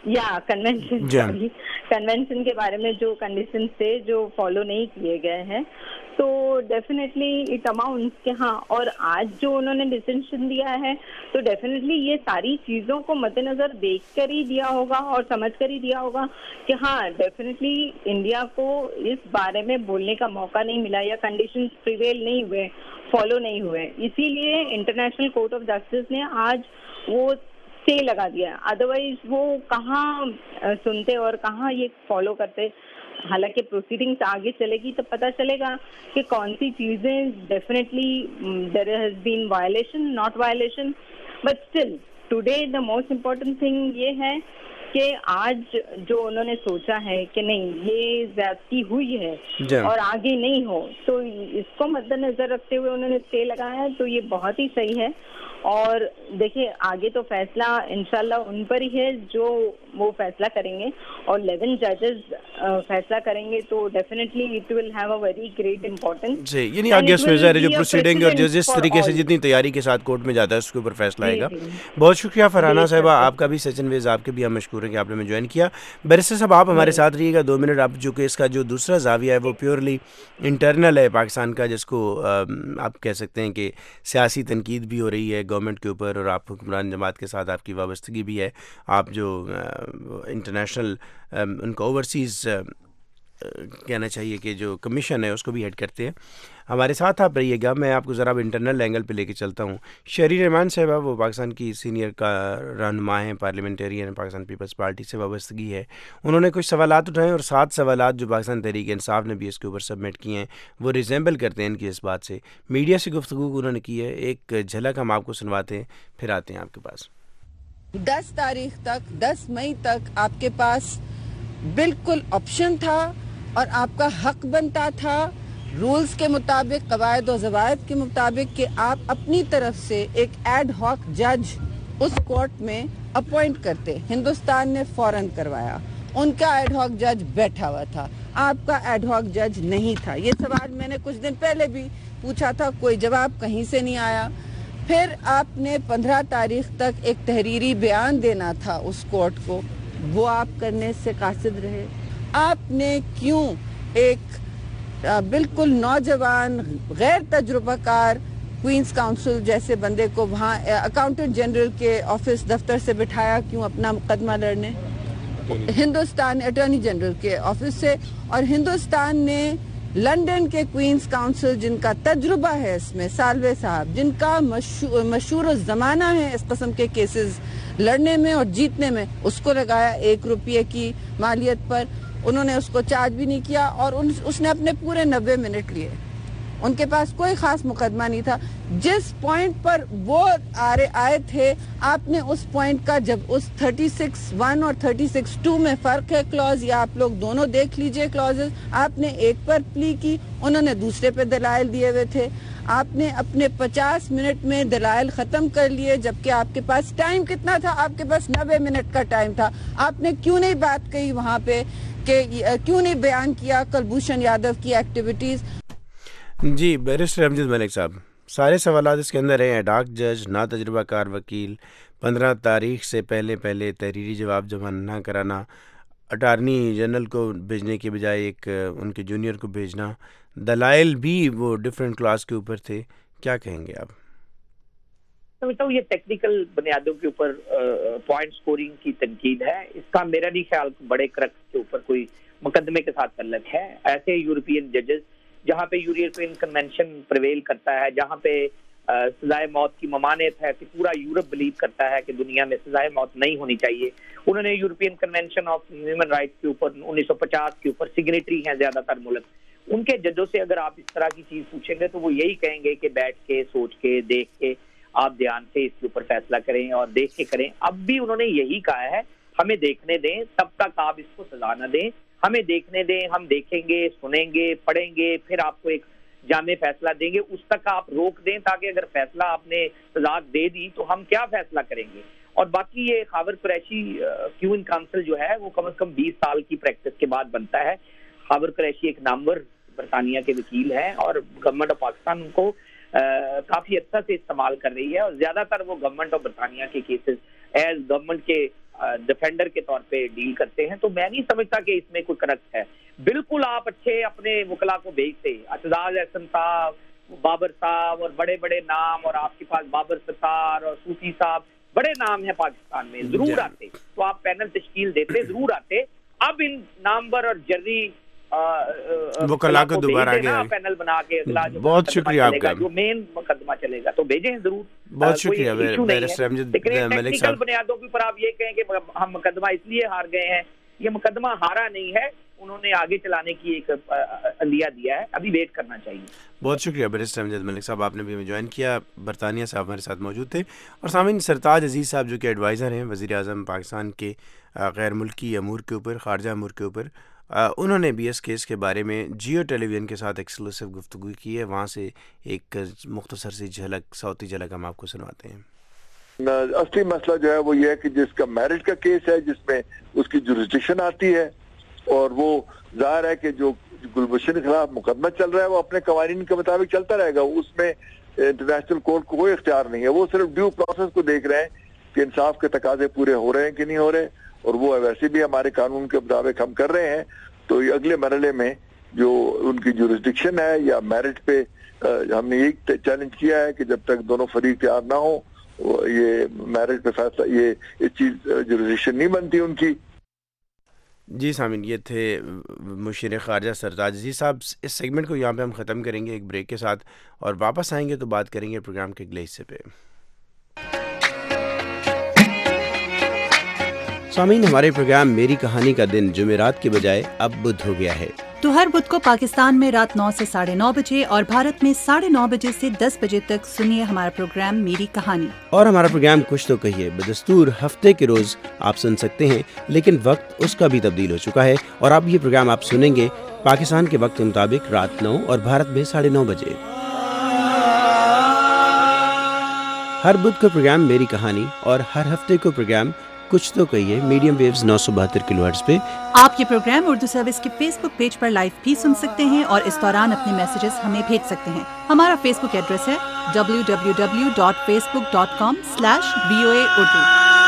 कन्वेंशन के बारे में जो कंडीशन थे जो फॉलो नहीं किए गए हैं, तो डेफिनेटली इट अमाउंट्स के हाँ। और आज जो उन्होंने डिसीजन दिया है तो डेफिनेटली ये सारी चीज़ों को मद्देनजर देख कर ही दिया होगा और समझ कर ही दिया होगा कि हाँ डेफिनेटली इंडिया को इस बारे में बोलने का मौका नहीं मिला या कंडीशंस प्रिवेल नहीं हुए, फॉलो नहीं हुए। इसीलिए इंटरनेशनल कोर्ट ऑफ जस्टिस ने आज वो स्टे लगा दिया, अदरवाइज वो कहाँ सुनते और कहाँ ये फॉलो करते। हालांकि प्रोसीडिंग्स आगे चलेगी तो पता चलेगा कि कौन सी चीजें definitely there has been violation, not violation, but still today the most important thing ये है कि आज जो उन्होंने सोचा है कि नहीं ये ज्यादती हुई है और आगे नहीं हो, तो इसको मद्देनजर रखते हुए उन्होंने स्टे लगाया है, तो ये बहुत ही सही है। और देखिए आगे तो फैसला इंशाल्लाह उन पर ही है जो वो फैसला करेंगे, और 11 जजेस फैसला करेंगे तो definitely it will have a very great importance जी। यानी आगे उसमें जो प्रोसीडिंग और जिस तरीके से जितनी तैयारी के साथ कोर्ट में जाता है उसके ऊपर फैसला आएगा। बहुत शुक्रिया फरहाना साहिबा, आपका भी सचिन वेज आपके भी हम मशकूर हैं कि आपने हमें ज्वाइन किया। बैरिस्टर साहब आप हमारे साथ रहिएगा 2 मिनट। आप जो कि इसका जो दूसरा जाविया है वो प्योरली इंटरनल है पाकिस्तान का, जिसको आप कह सकते हैं कि सियासी तनकीद भी हो रही है गवर्नमेंट के ऊपर और आप हुक्मरान जमात के साथ आपकी वाबस्तगी भी है। आप जो इंटरनेशनल उनका ओवरसीज़ कहना चाहिए कि जो कमीशन है उसको भी हेड करते हैं। हमारे साथ आप रहिएगा। मैं आपको ज़रा इंटरनल एंगल पे लेके चलता हूँ। शहरी रहमान साहबा वो पाकिस्तान की सीनियर का रहनुमा हैं, पार्लियामेंटेरियन है, पाकिस्तान पीपल्स पार्टी से वाबस्तगी है। उन्होंने कुछ सवालात उठाए और 7 सवालात जो पाकिस्तान तहरीक इंसाफ ने भी इसके ऊपर सबमिट किए हैं वो रिजेंबल करते हैं इनकी इस बात से। मीडिया से गुफ्तगू उन्होंने की है, एक झलक हम आपको सुनवाते हैं, फिर आते हैं आपके पास। 10 तारीख तक, 10 मई तक आपके पास बिल्कुल ऑप्शन था और आपका हक बनता था रूल्स के मुताबिक, कवायद और ज़वायद के मुताबिक कि आप अपनी तरफ से एक एड हॉक जज उस कोर्ट में अपॉइंट करते। हिंदुस्तान ने फौरन करवाया, उनका एड हॉक जज बैठा हुआ था, आपका एड हॉक जज नहीं था। ये सवाल मैंने कुछ दिन पहले भी पूछा था, कोई जवाब कहीं से नहीं आया। फिर आपने 15 तारीख तक एक तहरीरी बयान देना था उस कोर्ट को, वो आप करने से कासिद रहे। आपने क्यों एक बिल्कुल नौजवान गैर तजुर्बाकार क्वींस काउंसिल जैसे बंदे को वहाँ अकाउंटेंट जनरल के ऑफिस दफ्तर से बिठाया, क्यों अपना मुकदमा लड़ने? हिंदुस्तान अटॉर्नी जनरल के ऑफिस से, और हिंदुस्तान ने लंदन के क्वींस काउंसिल जिनका तजुर्बा है इसमें, सालवे साहब जिनका मशहूर ज़माना है इस किस्म के केसेस लड़ने में और जीतने में, उसको लगाया 1 रुपये की मालियत पर। انہوں نے اس کو چارج بھی نہیں کیا اور اس نے اپنے پورے 90 منٹ لیے. ان کے پاس کوئی خاص مقدمہ نہیں تھا. جس پوائنٹ پر وہ آئے تھے, آپ نے اس پوائنٹ کا, جب اس 36(1) اور 36(2) میں فرق ہے کلوز, یا آپ لوگ دونوں دیکھ لیجئے کلوزز, آپ نے ایک پر پلی کی, انہوں نے دوسرے پہ دلائل دیے ہوئے تھے. آپ نے اپنے 50 منٹ میں دلائل ختم کر لیے, جبکہ آپ کے پاس ٹائم کتنا تھا؟ آپ کے پاس 90 منٹ کا ٹائم تھا. آپ نے کیوں نہیں بات کہی وہاں پہ, کہ کیوں نہیں بیان کیا کلبھوشن یادو کی ایکٹیویٹیز؟ جی بیرسٹر امجد ملک صاحب, سارے سوالات اس کے اندر ہیں. ایڈاک جج, نا تجربہ کار وکیل, 15 تاریخ سے پہلے تحریری جواب جمع نہ کرانا, اٹارنی جنرل کو بھیجنے کے بجائے ایک ان کے جونیئر کو بھیجنا, دلائل بھی وہ ڈیفرنٹ کلاس کے اوپر تھے. کیا کہیں گے آپ؟ سمجھتا ہوں یہ ٹیکنیکل بنیادوں کے اوپر پوائنٹ سکورنگ کی تنقید ہے. اس کا میرا نہیں خیال بڑے کرکس کے اوپر کوئی مقدمے کے ساتھ تعلق ہے. ایسے یورپین ججز جہاں پہ یورپین کنونشن پریویل کرتا ہے, جہاں پہ سزائے موت کی ممانعت ہے کہ پورا یورپ بلیو کرتا ہے کہ دنیا میں سزائے موت نہیں ہونی چاہیے. انہوں نے European convention of human rights کے اوپر 1950 کے اوپر سگنیٹری ہیں زیادہ تر ملک. ان کے ججوں سے اگر آپ اس طرح کی چیز پوچھیں گے تو وہ یہی کہیں گے کہ بیٹھ کے سوچ کے دیکھ کے آپ دھیان سے اس کے اوپر فیصلہ کریں اور دیکھ کے کریں. اب بھی انہوں نے یہی کہا ہے, ہمیں دیکھنے دیں, تب تک آپ اس کو سزا نہ دیں, ہمیں دیکھنے دیں, ہم دیکھیں گے, سنیں گے, پڑھیں گے, پھر آپ کو ایک جامع فیصلہ دیں گے. اس تک آپ روک دیں تاکہ اگر فیصلہ آپ نے سزا دے دی تو ہم کیا فیصلہ کریں گے. اور باقی یہ خاور قریشی کیون کونسل جو ہے وہ کم از کم 20 سال کی پریکٹس کے بعد بنتا ہے. خاور قریشی ایک نامور برطانیہ کے وکیل ہیں اور گورنمنٹ آف پاکستان ان کو کافی عرصہ سے استعمال کر رہی ہے, اور زیادہ تر وہ گورنمنٹ آف برطانیہ کے کیسز ایز گورنمنٹ کے ڈیفینڈر کے طور پہ ڈیل کرتے ہیں. تو میں نہیں سمجھتا کہ اس میں کوئی کرکس ہے. بالکل آپ اچھے اپنے وکلا کو بھیجتے, اعتزاز احسن صاحب, بابر صاحب اور بڑے بڑے نام, اور آپ کے پاس بابر ستار اور صوفی صاحب, بڑے نام ہیں پاکستان میں, ضرور آتے. تو آپ پینل تشکیل دیتے, ضرور آتے. اب ان نامور اور جری وکلا کو دوبارہ آگے پینل بنا کے اگلا بہت شکریہ آپ کا, جو مین مقدمہ چلے گا تو بھیجیں ضرور. بہت شکریہ بیرسٹر امجد ملک صاحب. بنیادوں کے اوپر آپ یہ کہیں کہ ہم مقدمہ اس لیے ہار گئے ہیں, یہ مقدمہ ہارا نہیں ہے, انہوں نے آگے چلانے کی ایک عندیہ دیا ہے, ابھی ویٹ کرنا چاہیے. بہت شکریہ بیرسٹر امجد ملک صاحب, آپ نے بھی ہمیں جوائن کیا. برطانیہ سے آپ ہمارے ساتھ موجود تھے. اور سامعین, سرتاج عزیز صاحب جو کہ ایڈوائزر ہیں وزیر اعظم پاکستان کے غیر ملکی امور کے اوپر, خارجہ امور کے اوپر, انہوں نے بھی اس کیس کے بارے میں جیو ٹیلی ویژن کے ساتھ ایکسکلوسیو گفتگو کی ہے. وہاں سے ایک مختصر سی جھلک, صوتی جھلک ہم آپ کو سنواتے ہیں. اصلی مسئلہ جو ہے وہ یہ ہے کہ جس کا میرج کا کیس ہے, جس میں اس کی جورسڈکشن آتی ہے, اور وہ ظاہر ہے کہ جو گلبھوشن کے خلاف مقدمہ چل رہا ہے وہ اپنے قوانین کے مطابق چلتا رہے گا. اس میں انٹرنیشنل کورٹ کو کوئی اختیار نہیں ہے. وہ صرف ڈیو پروسیس کو دیکھ رہے ہیں کہ انصاف کے تقاضے پورے ہو رہے ہیں کہ نہیں ہو رہے, اور وہ ویسے بھی ہمارے قانون کے مطابق ہم کر رہے ہیں. تو یہ اگلے مرحلے میں جو ان کی جورسڈکشن ہے یا میرٹ پہ ہم نے یہ چیلنج کیا ہے کہ جب تک دونوں فریق تیار نہ ہو یہ میرج پہ فیصلہ, یہ اس چیز جورسڈکشن نہیں بنتی ان کی. جی سامعین, یہ تھے مشیر خارجہ سرتاج عزیز صاحب. اس سیگمنٹ کو یہاں پہ ہم ختم کریں گے ایک بریک کے ساتھ, اور واپس آئیں گے تو بات کریں گے پروگرام کے اگلے حصے پہ. سامعین, ہمارے پروگرام میری کہانی کا دن جمعرات کے بجائے اب بدھ ہو گیا ہے. تو ہر بدھ کو پاکستان میں رات 9 سے 9:30 بجے اور بھارت میں 9:30 بجے سے 10 بجے تک سنیے ہمارا پروگرام میری کہانی. اور ہمارا پروگرام کچھ تو کہیے بدستور ہفتے کے روز آپ سن سکتے ہیں, لیکن وقت اس کا بھی تبدیل ہو چکا ہے, اور اب یہ پروگرام آپ سنیں گے پاکستان کے وقت کے مطابق رات 9 اور بھارت میں 9:30 بجے. ہر بدھ کو پروگرام میری کہانی اور ہر ہفتے کو پروگرام کچھ تو کہیے میڈیم ویوز 972 کلو ہرٹز پہ. آپ یہ پروگرام اردو سروس کے فیس بک پیج پر لائیو بھی سن سکتے ہیں, اور اس دوران اپنے میسیجز ہمیں بھیج سکتے ہیں. ہمارا فیس بک ایڈریس ہے www.facebook.com/VOA Urdu.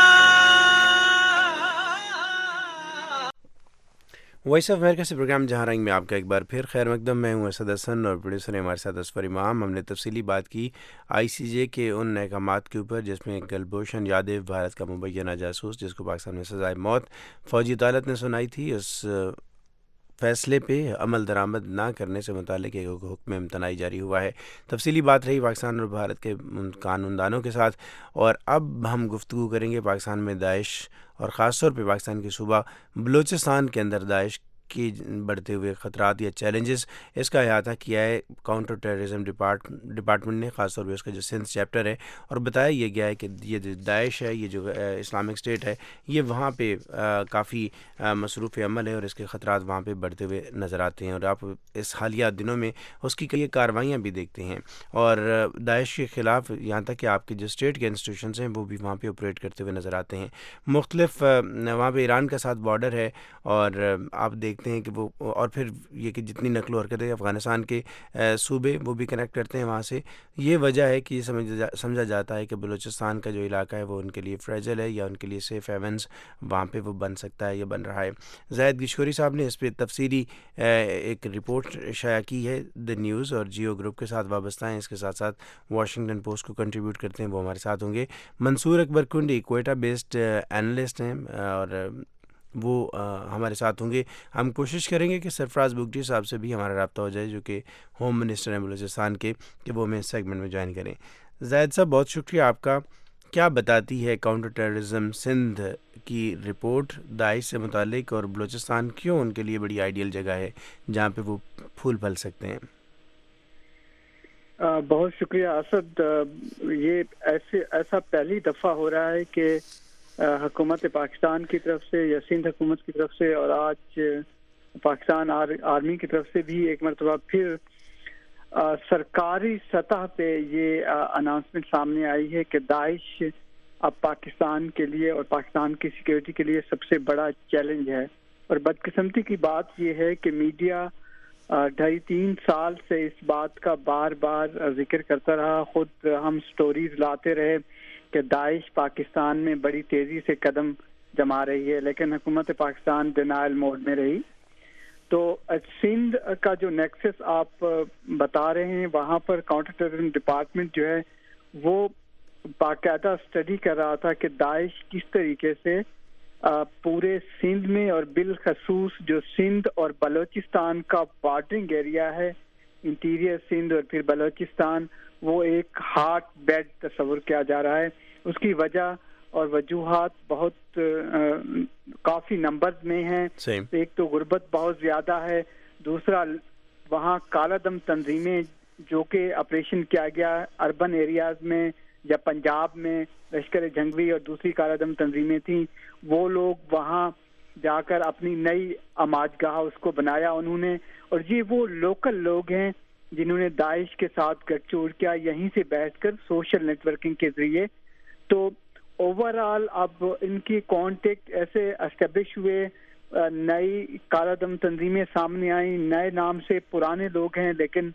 وائس آف امریکہ سے پروگرام جہاں رنگ میں آپ کا ایک بار پھر خیر مقدم. میں ہوں اسد حسن, اور پروڈیوسر ہمارے ساتھ اسفر امام. ہم نے تفصیلی بات کی آئی سی جے کے ان احکامات کے اوپر جس میں کلبھوشن یادو, بھارت کا مبینہ جاسوس جس کو پاکستان میں سزائے موت فوجی عدالت نے سنائی تھی, اس فیصلے پہ عمل درآمد نہ کرنے سے متعلق ایک حکم امتناعی جاری ہوا ہے. تفصیلی بات رہی پاکستان اور بھارت کے قانون دانوں کے ساتھ. اور اب ہم گفتگو کریں گے پاکستان میں داعش, اور خاص طور پہ پاکستان کے صوبہ بلوچستان کے اندر داعش کی بڑھتے ہوئے خطرات یا چیلنجز، اس کا احاطہ کیا ہے کاؤنٹر ٹیررزم ڈپارٹمنٹ نے، خاص طور پہ اس کا جو سندھ چیپٹر ہے، اور بتایا یہ گیا ہے کہ یہ جو داعش ہے، یہ جو اسلامک اسٹیٹ ہے، یہ وہاں پہ کافی مصروف عمل ہے اور اس کے خطرات وہاں پہ بڑھتے ہوئے نظر آتے ہیں، اور آپ اس حالیہ دنوں میں اس کی کئی کارروائیاں بھی دیکھتے ہیں، اور داعش کے خلاف یہاں تک کہ آپ کے جو اسٹیٹ کے انسٹیٹیوشنز ہیں وہ بھی وہاں پہ آپریٹ کرتے ہوئے نظر آتے ہیں۔ مختلف وہاں پہ ایران کا ساتھ بارڈر ہے، اور آپ دیکھتے ہیں کہ وہ، اور پھر یہ کہ جتنی نقل و حرکت ہے افغانستان کے صوبے وہ بھی کنیکٹ کرتے ہیں وہاں سے، یہ وجہ ہے کہ یہ سمجھا جاتا ہے کہ بلوچستان کا جو علاقہ ہے وہ ان کے لیے فریجل ہے، یا ان کے لیے سیف ہیونز وہاں پہ وہ بن سکتا ہے یا بن رہا ہے۔ زاہد گشکوری صاحب نے اس پہ تفصیلی ایک رپورٹ شائع کی ہے، دا نیوز اور جیو گروپ کے ساتھ وابستہ ہیں، اس کے ساتھ ساتھ واشنگٹن پوسٹ کو کنٹریبیوٹ کرتے ہیں، وہ ہمارے ساتھ ہوں گے۔ منصور اکبر کنڈی کوئٹہ بیسڈ اینالسٹ ہیں اور وہ ہمارے ساتھ ہوں گے۔ ہم کوشش کریں گے کہ سرفراز بگٹی صاحب سے بھی ہمارا رابطہ ہو جائے جو کہ ہوم منسٹر ہیں بلوچستان کے، کہ وہ ہمیں اس سیگمنٹ میں جوائن کریں۔ زاہد صاحب بہت شکریہ آپ کا۔ کیا بتاتی ہے کاؤنٹر ٹیررزم سندھ کی رپورٹ داعش سے متعلق، اور بلوچستان کیوں ان کے لیے بڑی آئیڈیل جگہ ہے جہاں پہ وہ پھول پھل سکتے ہیں؟ بہت شکریہ اسد۔ یہ ایسا پہلی دفعہ ہو رہا ہے کہ حکومت پاکستان کی طرف سے یا سندھ حکومت کی طرف سے، اور آج پاکستان آرمی کی طرف سے بھی ایک مرتبہ پھر سرکاری سطح پہ یہ اناؤنسمنٹ سامنے آئی ہے کہ داعش اب پاکستان کے لیے اور پاکستان کی سیکیورٹی کے لیے سب سے بڑا چیلنج ہے۔ اور بدقسمتی کی بات یہ ہے کہ میڈیا 2.5-3 سال سے اس بات کا بار بار ذکر کرتا رہا، خود ہم سٹوریز لاتے رہے کہ داعش پاکستان میں بڑی تیزی سے قدم جما رہی ہے، لیکن حکومت پاکستان ڈینائل موڈ میں رہی۔ تو سندھ کا جو نیکسس آپ بتا رہے ہیں، وہاں پر کاؤنٹر ٹیررزم ڈپارٹمنٹ جو ہے وہ باقاعدہ اسٹڈی کر رہا تھا کہ داعش کس طریقے سے پورے سندھ میں، اور بالخصوص جو سندھ اور بلوچستان کا بارڈرنگ ایریا ہے، انٹیریئر سندھ اور پھر بلوچستان، وہ ایک ہارٹ بیڈ تصور کیا جا رہا ہے۔ اس کی وجہ اور وجوہات بہت کافی نمبرز میں ہیں۔ ایک تو غربت بہت زیادہ ہے، دوسرا وہاں کالا دم تنظیمیں جو کہ آپریشن کیا گیا اربن ایریاز میں یا پنجاب میں، لشکر جنگوی اور دوسری کالا دم تنظیمیں تھیں، وہ لوگ وہاں جا کر اپنی نئی آماج گاہ اس کو بنایا انہوں نے، اور یہ وہ لوکل لوگ ہیں جنہوں نے داعش کے ساتھ گٹھ جوڑ کیا یہیں سے بیٹھ کر سوشل نیٹ ورکنگ کے ذریعے۔ تو اوور آل اب ان کی کانٹیکٹ ایسے اسٹیبلش ہوئے، نئی کالا دم تنظیمیں سامنے آئیں، نئے نام سے پرانے لوگ ہیں لیکن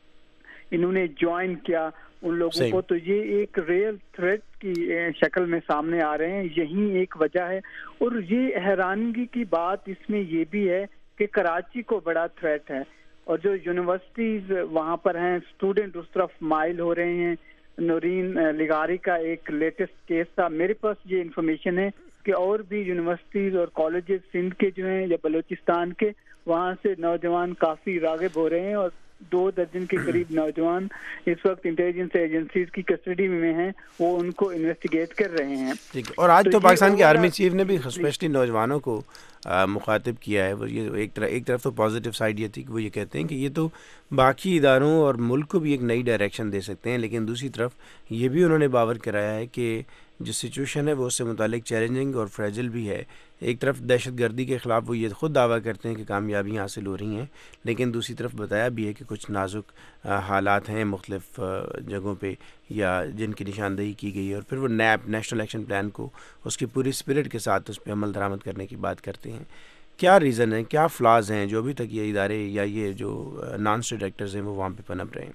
انہوں نے جوائن کیا ان لوگوں کو، تو یہ ایک ریئل تھریٹ کی شکل میں سامنے آ رہے ہیں۔ یہی ایک وجہ ہے، اور یہ حیرانگی کی بات اس میں یہ بھی ہے کہ کراچی کو بڑا تھریٹ ہے، اور جو یونیورسٹیز وہاں پر ہیں اسٹوڈنٹ اس طرف مائل ہو رہے ہیں۔ نورین لغاری کا ایک لیٹسٹ کیس تھا، میرے پاس یہ انفارمیشن ہے کہ اور بھی یونیورسٹیز اور کالجز سندھ کے جو ہیں یا بلوچستان کے، وہاں سے نوجوان کافی راغب ہو رہے ہیں، اور 2 درجن کے قریب نوجوان اس وقت انٹیلیجنس ایجنسیز کی کسٹڈی میں ہیں، وہ ان کو انویسٹیگیٹ کر رہے ہیں۔ اور آج تو پاکستان کے آرمی چیف نے بھی اسپیشلی نوجوانوں کو مخاطب کیا ہے، وہ یہ ایک طرف تو پازیٹیو سائڈ یہ تھی کہ وہ یہ کہتے ہیں کہ یہ تو باقی اداروں اور ملک کو بھی ایک نئی ڈائریکشن دے سکتے ہیں، لیکن دوسری طرف یہ بھی انہوں نے باور کرایا ہے کہ جو سچویشن ہے وہ اس سے متعلق چیلنجنگ اور فریجل بھی ہے۔ ایک طرف دہشت گردی کے خلاف وہ یہ خود دعویٰ کرتے ہیں کہ کامیابیاں حاصل ہو رہی ہیں، لیکن دوسری طرف بتایا بھی ہے کہ کچھ نازک حالات ہیں مختلف جگہوں پہ یا جن کی نشاندہی کی گئی ہے، اور پھر وہ نیپ نیشنل ایکشن پلان کو اس کی پوری اسپرٹ کے ساتھ اس پہ عمل درآمد کرنے کی بات کرتے ہیں۔ کیا ریزن ہے، کیا فلاز ہیں جو ابھی تک یہ ادارے یا یہ جو نان اسٹیٹ ڈائریکٹرز ہیں وہ وہاں پہ پنپ رہے ہیں؟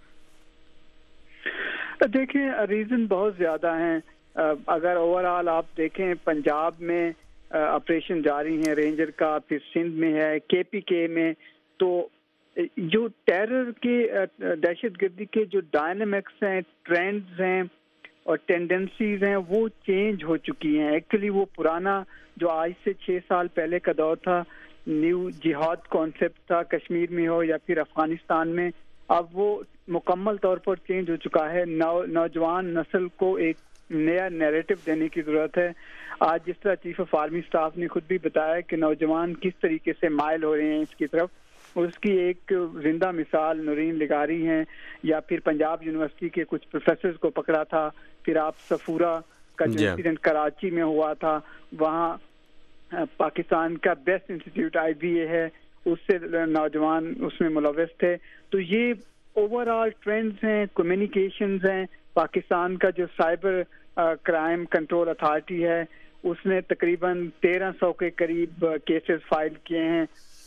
دیکھیں ریزن بہت زیادہ ہیں۔ اگر اوور آل آپ دیکھیں، پنجاب میں آپریشن جاری ہیں رینجر کا، پھر سندھ میں ہے، KPK میں، تو جو ٹیرر کے دہشت گردی کے جو ڈائنامکس ہیں، ٹرینڈز ہیں اور ٹینڈنسیز ہیں، وہ چینج ہو چکی ہیں۔ ایکچولی وہ پرانا جو آج سے 6 سال پہلے کا دور تھا، نیو جہاد کانسیپٹ تھا، کشمیر میں ہو یا پھر افغانستان میں، اب وہ مکمل طور پر چینج ہو چکا ہے۔ نوجوان نسل کو ایک نیا نیریٹو دینے کی ضرورت ہے. آج جس طرح چیف آف آرمی اسٹاف نے خود بھی بتایا کہ نوجوان کس طریقے سے مائل ہو رہے ہیں اس کی طرف, اس کی ایک زندہ مثال نورین لغاری ہیں, یا پھر پنجاب یونیورسٹی کے کچھ پروفیسرز کو پکڑا تھا, پھر آپ صفورہ کا جو انسیڈنٹ کراچی میں ہوا تھا, وہاں پاکستان کا بیسٹ انسٹیٹیوٹ IBA ہے, اس سے نوجوان اس میں ملوث تھے. تو یہ اوور آل ٹرینڈز ہیں, کمیونیکیشنز ہیں. پاکستان کا جو سائبر کرائم کنٹرول اتھارٹی ہے اس نے تقریباً 1300 کے قریب کیسز فائل کیے ہیں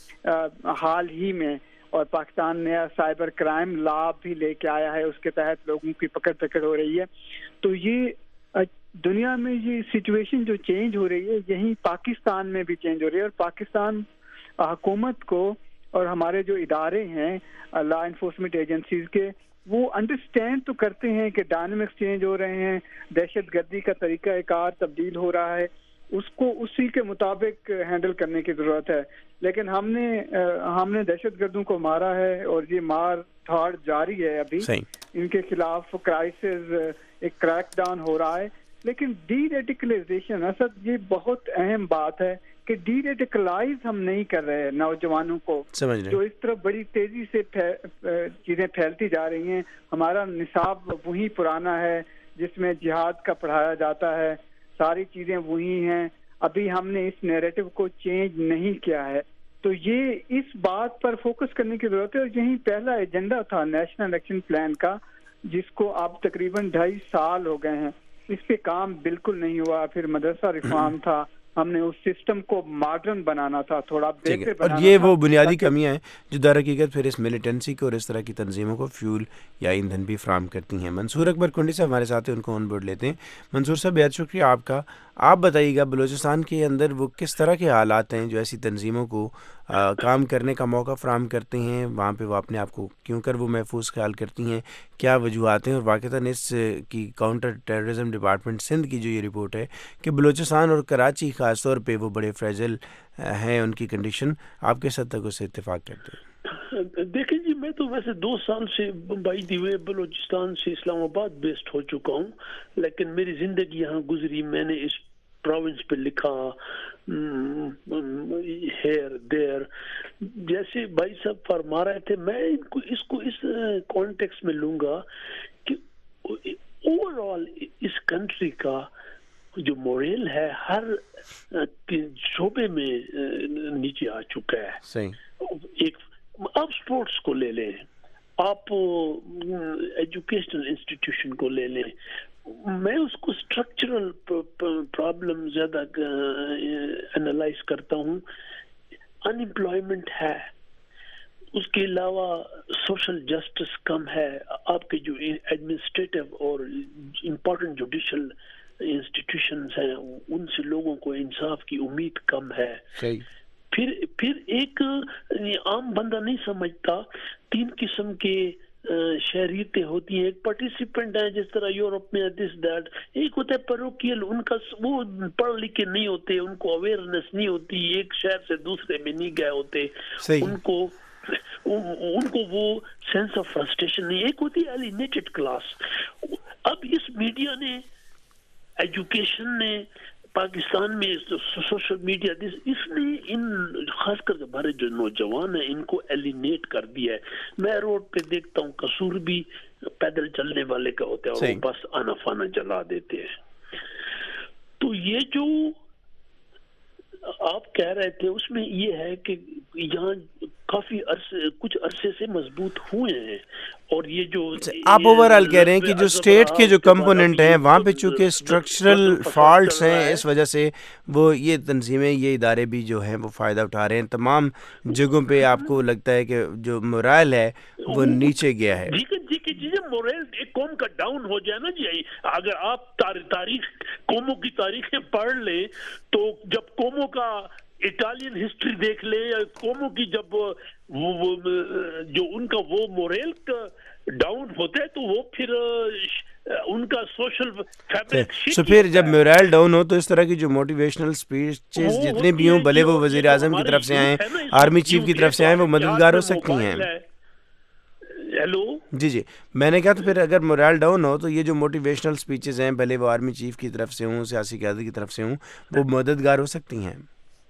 حال ہی میں, اور پاکستان نیا سائبر کرائم لا بھی لے کے آیا ہے, اس کے تحت لوگوں کی پکڑ ہو رہی ہے. تو یہ دنیا میں یہ سچویشن جو چینج ہو رہی ہے یہیں پاکستان میں بھی چینج ہو رہی ہے, اور پاکستان حکومت کو اور ہمارے جو ادارے ہیں لا انفورسمنٹ ایجنسیز کے, وہ انڈرسٹینڈ تو کرتے ہیں کہ ڈائنامکس چینج ہو رہے ہیں, دہشت گردی کا طریقہ کار تبدیل ہو رہا ہے, اس کو اسی کے مطابق ہینڈل کرنے کی ضرورت ہے. لیکن ہم نے دہشت گردوں کو مارا ہے اور یہ مار دھاڑ جاری ہے, ابھی ان کے خلاف کرائسس ایک کریک ڈاؤن ہو رہا ہے. لیکن ڈی ریڈیکلائزیشن اسد یہ بہت اہم بات ہے کہ ڈی ریڈیکلائز ہم نہیں کر رہے نوجوانوں کو, جو اس طرح بڑی تیزی سے چیزیں پھیلتی جا رہی ہیں. ہمارا نصاب وہی پرانا ہے جس میں جہاد کا پڑھایا جاتا ہے, ساری چیزیں وہی ہیں, ابھی ہم نے اس نیریٹو کو چینج نہیں کیا ہے. تو یہ اس بات پر فوکس کرنے کی ضرورت ہے, اور یہی پہلا ایجنڈا تھا نیشنل ایکشن پلان کا, جس کو اب تقریباً 2.5 سال ہو گئے ہیں, اس پہ کام بالکل نہیں ہوا. پھر مدرسہ ریفارم تھا, ہم نے اس سسٹم کو ماڈرن بنانا تھا, تھوڑا بہتر بنانا اور یہ وہ بنیادی کمیاں ہیں جو در حقیقت پھر اس ملیٹنسی کو اور اس طرح کی تنظیموں کو فیول یا ایندھن بھی فراہم کرتی ہیں. منصور اکبر کنڈی صاحب ہمارے ساتھ ہیں, ان کو آن بورڈ لیتے ہیں. منصور صاحب بہت شکریہ آپ کا. آپ بتائیے گا بلوچستان کے اندر وہ کس طرح کے حالات ہیں جو ایسی تنظیموں کو کام کرنے کا موقع فراہم کرتے ہیں, وہاں پہ وہ اپنے آپ کو کیوں کر وہ محفوظ خیال کرتی ہیں, کیا وجوہات ہیں, اور واقعتاً اس کی کاؤنٹر ٹیررزم ڈپارٹمنٹ سندھ کی جو یہ رپورٹ ہے کہ بلوچستان اور کراچی خاص طور پہ وہ بڑے فریجل ہیں ان کی کنڈیشن, آپ کس حد تک اس سے اتفاق کرتے ہیں؟ دیکھیں جی, میں تو ویسے 2 سال سے بائی دی وے بلوچستان سے اسلام آباد بیسڈ ہو چکا ہوں, لیکن میری زندگی یہاں گزری. میں نے اس پروونس پہ لکھا ہیئر دیر, جیسے بھائی صاحب فرما رہے تھے. میں اس کو اس کانٹیکس میں لوں گا کہ اوور آل اس کنٹری کا جو موریل ہے ہر شعبے میں نیچے آ چکا ہے. صحیح. آپ سپورٹس کو لے لیں, آپ ایجوکیشنل انسٹیٹیوشن کو لے لیں, میں اس کو اسٹرکچرل پرابلم زیادہ انالائز کرتا ہوں. ان امپلائمنٹ ہے, اس کے علاوہ سوشل جسٹس کم ہے, آپ کے جو ایڈمنسٹریٹو اور امپورٹنٹ جوڈیشل انسٹیٹیوشنز ہیں ان سے لوگوں کو انصاف کی امید کم ہے. پھر ایک عام بندہ نہیں سمجھتا 3 قسم کے شہریتیں ہوتی ہیں. ایک پارٹیسپینٹ ہے جس طرح یورپ میں دس دیٹ, ایک ہوتا ہے پیروکیل, ان کا وہ پڑھ لکھے نہیں ہوتے, ان کو اویئرنیس نہیں ہوتی, ایک شہر سے دوسرے میں نہیں گئے ہوتے, ان کو وہ سینس آف فرسٹریشن نہیں. ایک ہوتی ہے ایلینیٹڈ کلاس. اب اس میڈیا نے, ایجوکیشن نے, پاکستان میں سوشل میڈیا اس نے ان خاص کر ہمارے جو نوجوان ہیں ان کو ایلینیٹ کر دیا ہے. میں روڈ پہ دیکھتا ہوں قصور بھی پیدل چلنے والے کا ہوتا ہے اور وہ بس آنا فانا جلا دیتے ہیں. تو یہ جو آپ کہہ رہے تھے اس میں یہ ہے کہ یہاں کافی کچھ عرصے سے مضبوط ہوئے ہیں, اور یہ جو آپ اوورال کہہ رہے ہیں کہ جو اسٹیٹ کے جو کمپوننٹ ہیں وہاں پہ چونکہ اسٹرکچرل فالٹس ہیں, اس وجہ سے وہ یہ تنظیمیں, یہ ادارے بھی جو ہیں وہ فائدہ اٹھا رہے ہیں. تمام جگہوں پہ آپ کو لگتا ہے کہ جو مورائل ہے وہ نیچے گیا ہے. مورائل ایک قوم کا ڈاؤن ہو جائے نا جی, اگر آپ تاریخ قوموں کی تاریخیں پڑھ لیں تو جب قوموں کا اٹالین ہسٹری دیکھ لیں یا قوموں کی جب جو ان کا وہ موریل ڈاؤن ہوتا ہے تو وہ پھر ان کا سوشل فیبرک تو پھر جب موریل ڈاؤن ہو تو اس طرح کی جو موٹیویشنل اسپیچز جتنے بھی ہوں, بھلے وہ وزیر اعظم کی طرف سے آئیں, آرمی چیف کی طرف سے آئیں, وہ مددگار ہو سکتی ہیں. ہیلو جی میں نے کہا تو پھر اگر مورال ڈاؤن ہو تو یہ جو موٹیویشنل سپیچز ہیں بھلے وہ آرمی چیف کی طرف سے ہوں, سیاسی قیادت کی طرف سے ہوں, وہ مددگار ہو سکتی ہیں,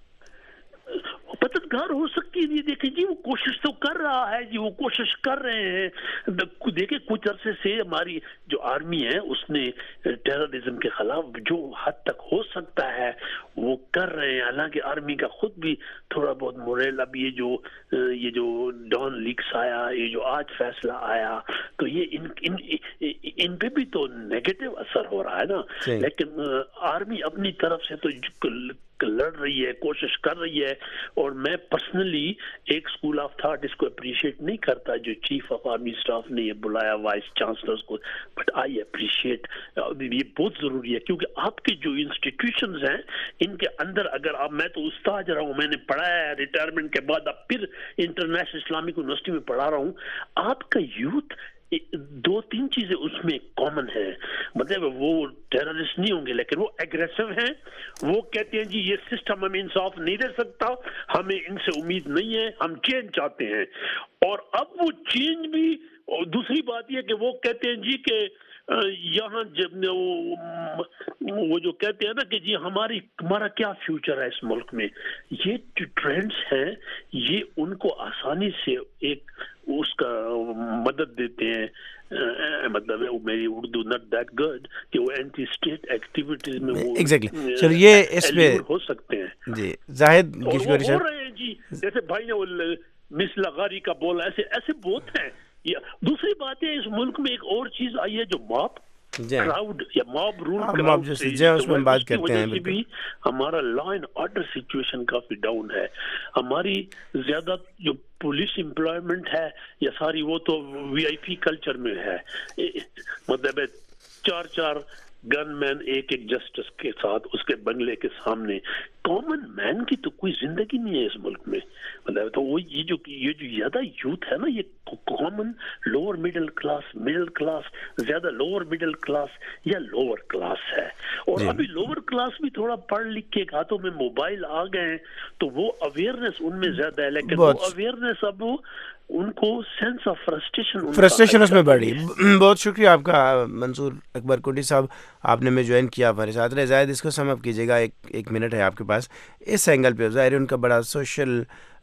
مددگار ہو سکتی ہے. دیکھیں جی وہ کوشش تو کر رہا ہے جی, وہ کوشش کر رہے ہیں. دیکھیں کچھ عرصے سے ہماری جو آرمی ہے اس نے ٹیررزم کے خلاف جو حد تک ہو سکتا ہے وہ کر رہے ہیں. حالانکہ آرمی کا خود بھی تھوڑا بہت موریل, اب یہ جو ڈان لیکس آیا, یہ جو آج فیصلہ آیا, تو یہ ان پہ بھی تو نیگیٹو اثر ہو رہا ہے نا. لیکن آرمی اپنی طرف سے تو لڑ رہی ہے, کوشش کر رہی ہے. اور میں پرسنلی ایک اسکول آف تھاٹ اس کو اپریشیٹ نہیں کرتا جو چیف آف آرمی اسٹاف نے یہ بلایا وائس چانسلرز کو, بٹ آئی اپریشیٹ. یہ بہت ضروری ہے کیونکہ آپ کے جو انسٹیٹیوشنز ہیں ان کے اندر اگر آپ, میں تو استاد رہا ہوں, میں نے پڑھایا ہے ریٹائرمنٹ کے بعد, اب پھر انٹرنیشنل اسلامک یونیورسٹی میں پڑھا رہا ہوں. آپ کا یوتھ 2-3 چیزیں اس میں کامن ہے. مطلب وہ ٹیررسٹ نہیں ہوں گے لیکن وہ ایگریسو ہیں. وہ کہتے ہیں جی یہ سسٹم ہمیں انصاف نہیں دے سکتا, ہمیں ان سے امید نہیں ہے, ہم چینج چاہتے ہیں. اور اب وہ چینج بھی, اور دوسری بات یہ کہ وہ کہتے ہیں جی کہ یہاں جب وہ جو کہتے ہیں نا کہ جی ہمارا کیا فیوچر ہے اس ملک میں, یہ جو ٹرینڈز ہیں یہ ان کو آسانی سے ایک اس کا مدد دیتے ہیں. مطلب میری اردو ناٹ دیٹ گڈ کہ وہ اینٹی اسٹیٹ ایکٹیویٹیز میں وہ چلیے اس پہ ہو سکتے ہیں. جی زاہد اور وہ ہو رہے ہیں جی, جیسے بھائی نے وہ مس لغاری کا بولا, ایسے بہت ہیں. دوسری بات ہے اس ملک میں ایک اور چیز آئی ہے جو ماب کراؤڈ یا ماب رول کراؤڈ سے بھی ہمارا لا اینڈ آرڈر سچویشن کافی ڈاؤن ہے. ہماری زیادہ جو پولیس امپلائمنٹ ہے یا ساری وہ تو وی آئی پی کلچر میں ہے. مطلب 4 گن مین ایک جسٹس کے ساتھ اس کے بنگلے کے سامنے. کامن مین کی تو کوئی زندگی نہیں ہے اس ملک میں. مطلب تو وہ یہ جو زیادہ یوتھ ہے نا, یہ کامن لوور مڈل کلاس زیادہ لوور مڈل کلاس یا لوور کلاس ہے. اور ابھی لوور کلاس بھی تھوڑا پڑھ لکھ کے ہاتھوں میں موبائل آ گئے ہیں تو وہ اویئرنیس ان میں زیادہ ہے, لیکن وہ اویئرنیس اب ان کو سینس آف فرسٹریشن اس میں بڑھی. بہت شکریہ آپ کا منصور اکبر کوٹی صاحب, آپ نے میں جوائن کیا ہمارے ساتھ رہے. زائد اس کو سم اپ کیجیے گا, ایک منٹ ہے آپ کے پاس. اس اینگل پہ ظاہر ان کا بڑا سوشل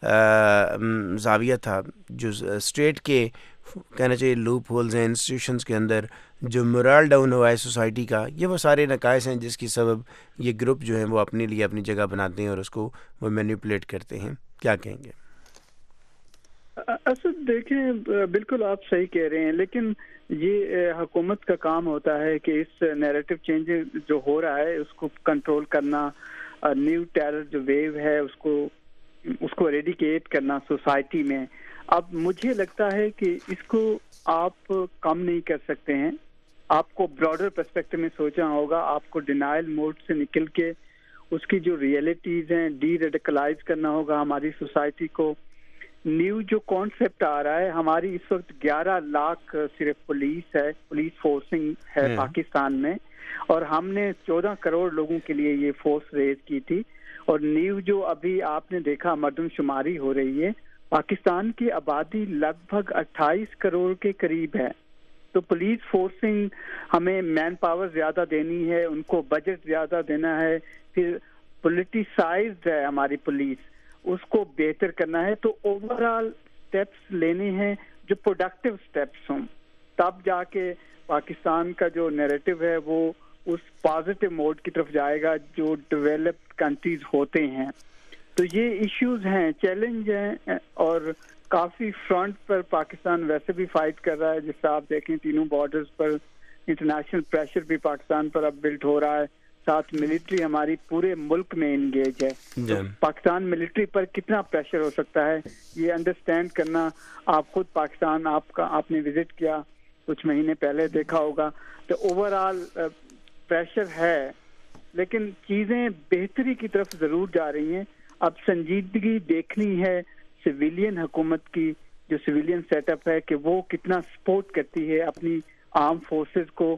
زاویہ تھا جو اسٹیٹ کے کہنا چاہیے لوپ ہولز ہیں انسٹیٹیوشنز کے اندر, جو مورال ڈاؤن ہوا ہے سوسائٹی کا, یہ وہ سارے نقائص ہیں جس کی سبب یہ گروپ جو ہیں وہ اپنے لیے اپنی جگہ بناتے ہیں اور اس کو وہ مینیپولیٹ کرتے ہیں. کیا کہیں گے؟ اسد دیکھیں بالکل آپ صحیح کہہ رہے ہیں, لیکن یہ حکومت کا کام ہوتا ہے کہ اس نیریٹو چینج جو ہو رہا ہے اس کو کنٹرول کرنا, نیو ٹیرر جو ویو ہے اس کو ایریڈیکیٹ کرنا سوسائٹی میں. اب مجھے لگتا ہے کہ اس کو آپ کم نہیں کر سکتے ہیں. آپ کو براڈر پرسپیکٹو میں سوچنا ہوگا. آپ کو ڈینائل موڈ سے نکل کے اس کی جو ریئلٹیز ہیں ڈی ریڈیکلائز کرنا ہوگا ہماری سوسائٹی کو. نیو جو کانسیپٹ آ رہا ہے, ہماری اس وقت 11 لاکھ صرف پولیس فورسنگ ہے پاکستان میں, اور ہم نے 14 کروڑ لوگوں کے لیے یہ فورس ریز کی تھی. اور نیو جو ابھی آپ نے دیکھا مردم شماری ہو رہی ہے, پاکستان کی آبادی لگ بھگ 28 کروڑ کے قریب ہے. تو پولیس فورسنگ ہمیں مین پاور زیادہ دینی ہے, ان کو بجٹ زیادہ دینا ہے, پھر پولیٹیسائزڈ ہے ہماری پولیس, اس کو بہتر کرنا ہے. تو اوور آل سٹیپس لینے ہیں جو پروڈکٹیو سٹیپس ہوں, تب جا کے پاکستان کا جو نیریٹو ہے وہ اس پازیٹیو موڈ کی طرف جائے گا جو ڈیولپڈ کنٹریز ہوتے ہیں. تو یہ ایشوز ہیں, چیلنج ہیں, اور کافی فرنٹ پر پاکستان ویسے بھی فائٹ کر رہا ہے. جس سے آپ دیکھیں تینوں بارڈرز پر انٹرنیشنل پریشر بھی پاکستان پر اب بلڈ ہو رہا ہے. ساتھ ملٹری ہماری پورے ملک میں انگیج ہے. پاکستان ملٹری پر کتنا پریشر ہو سکتا ہے یہ انڈرسٹینڈ کرنا. آپ خود پاکستان آپ نے وزٹ کیا کچھ مہینے پہلے, دیکھا ہوگا. تو اوور آل پریشر ہے, لیکن چیزیں بہتری کی طرف ضرور جا رہی ہیں. اب سنجیدگی دیکھنی ہے سویلین حکومت کی, جو سویلین سیٹ اپ ہے کہ وہ کتنا سپورٹ کرتی ہے اپنی آرم فورسز کو,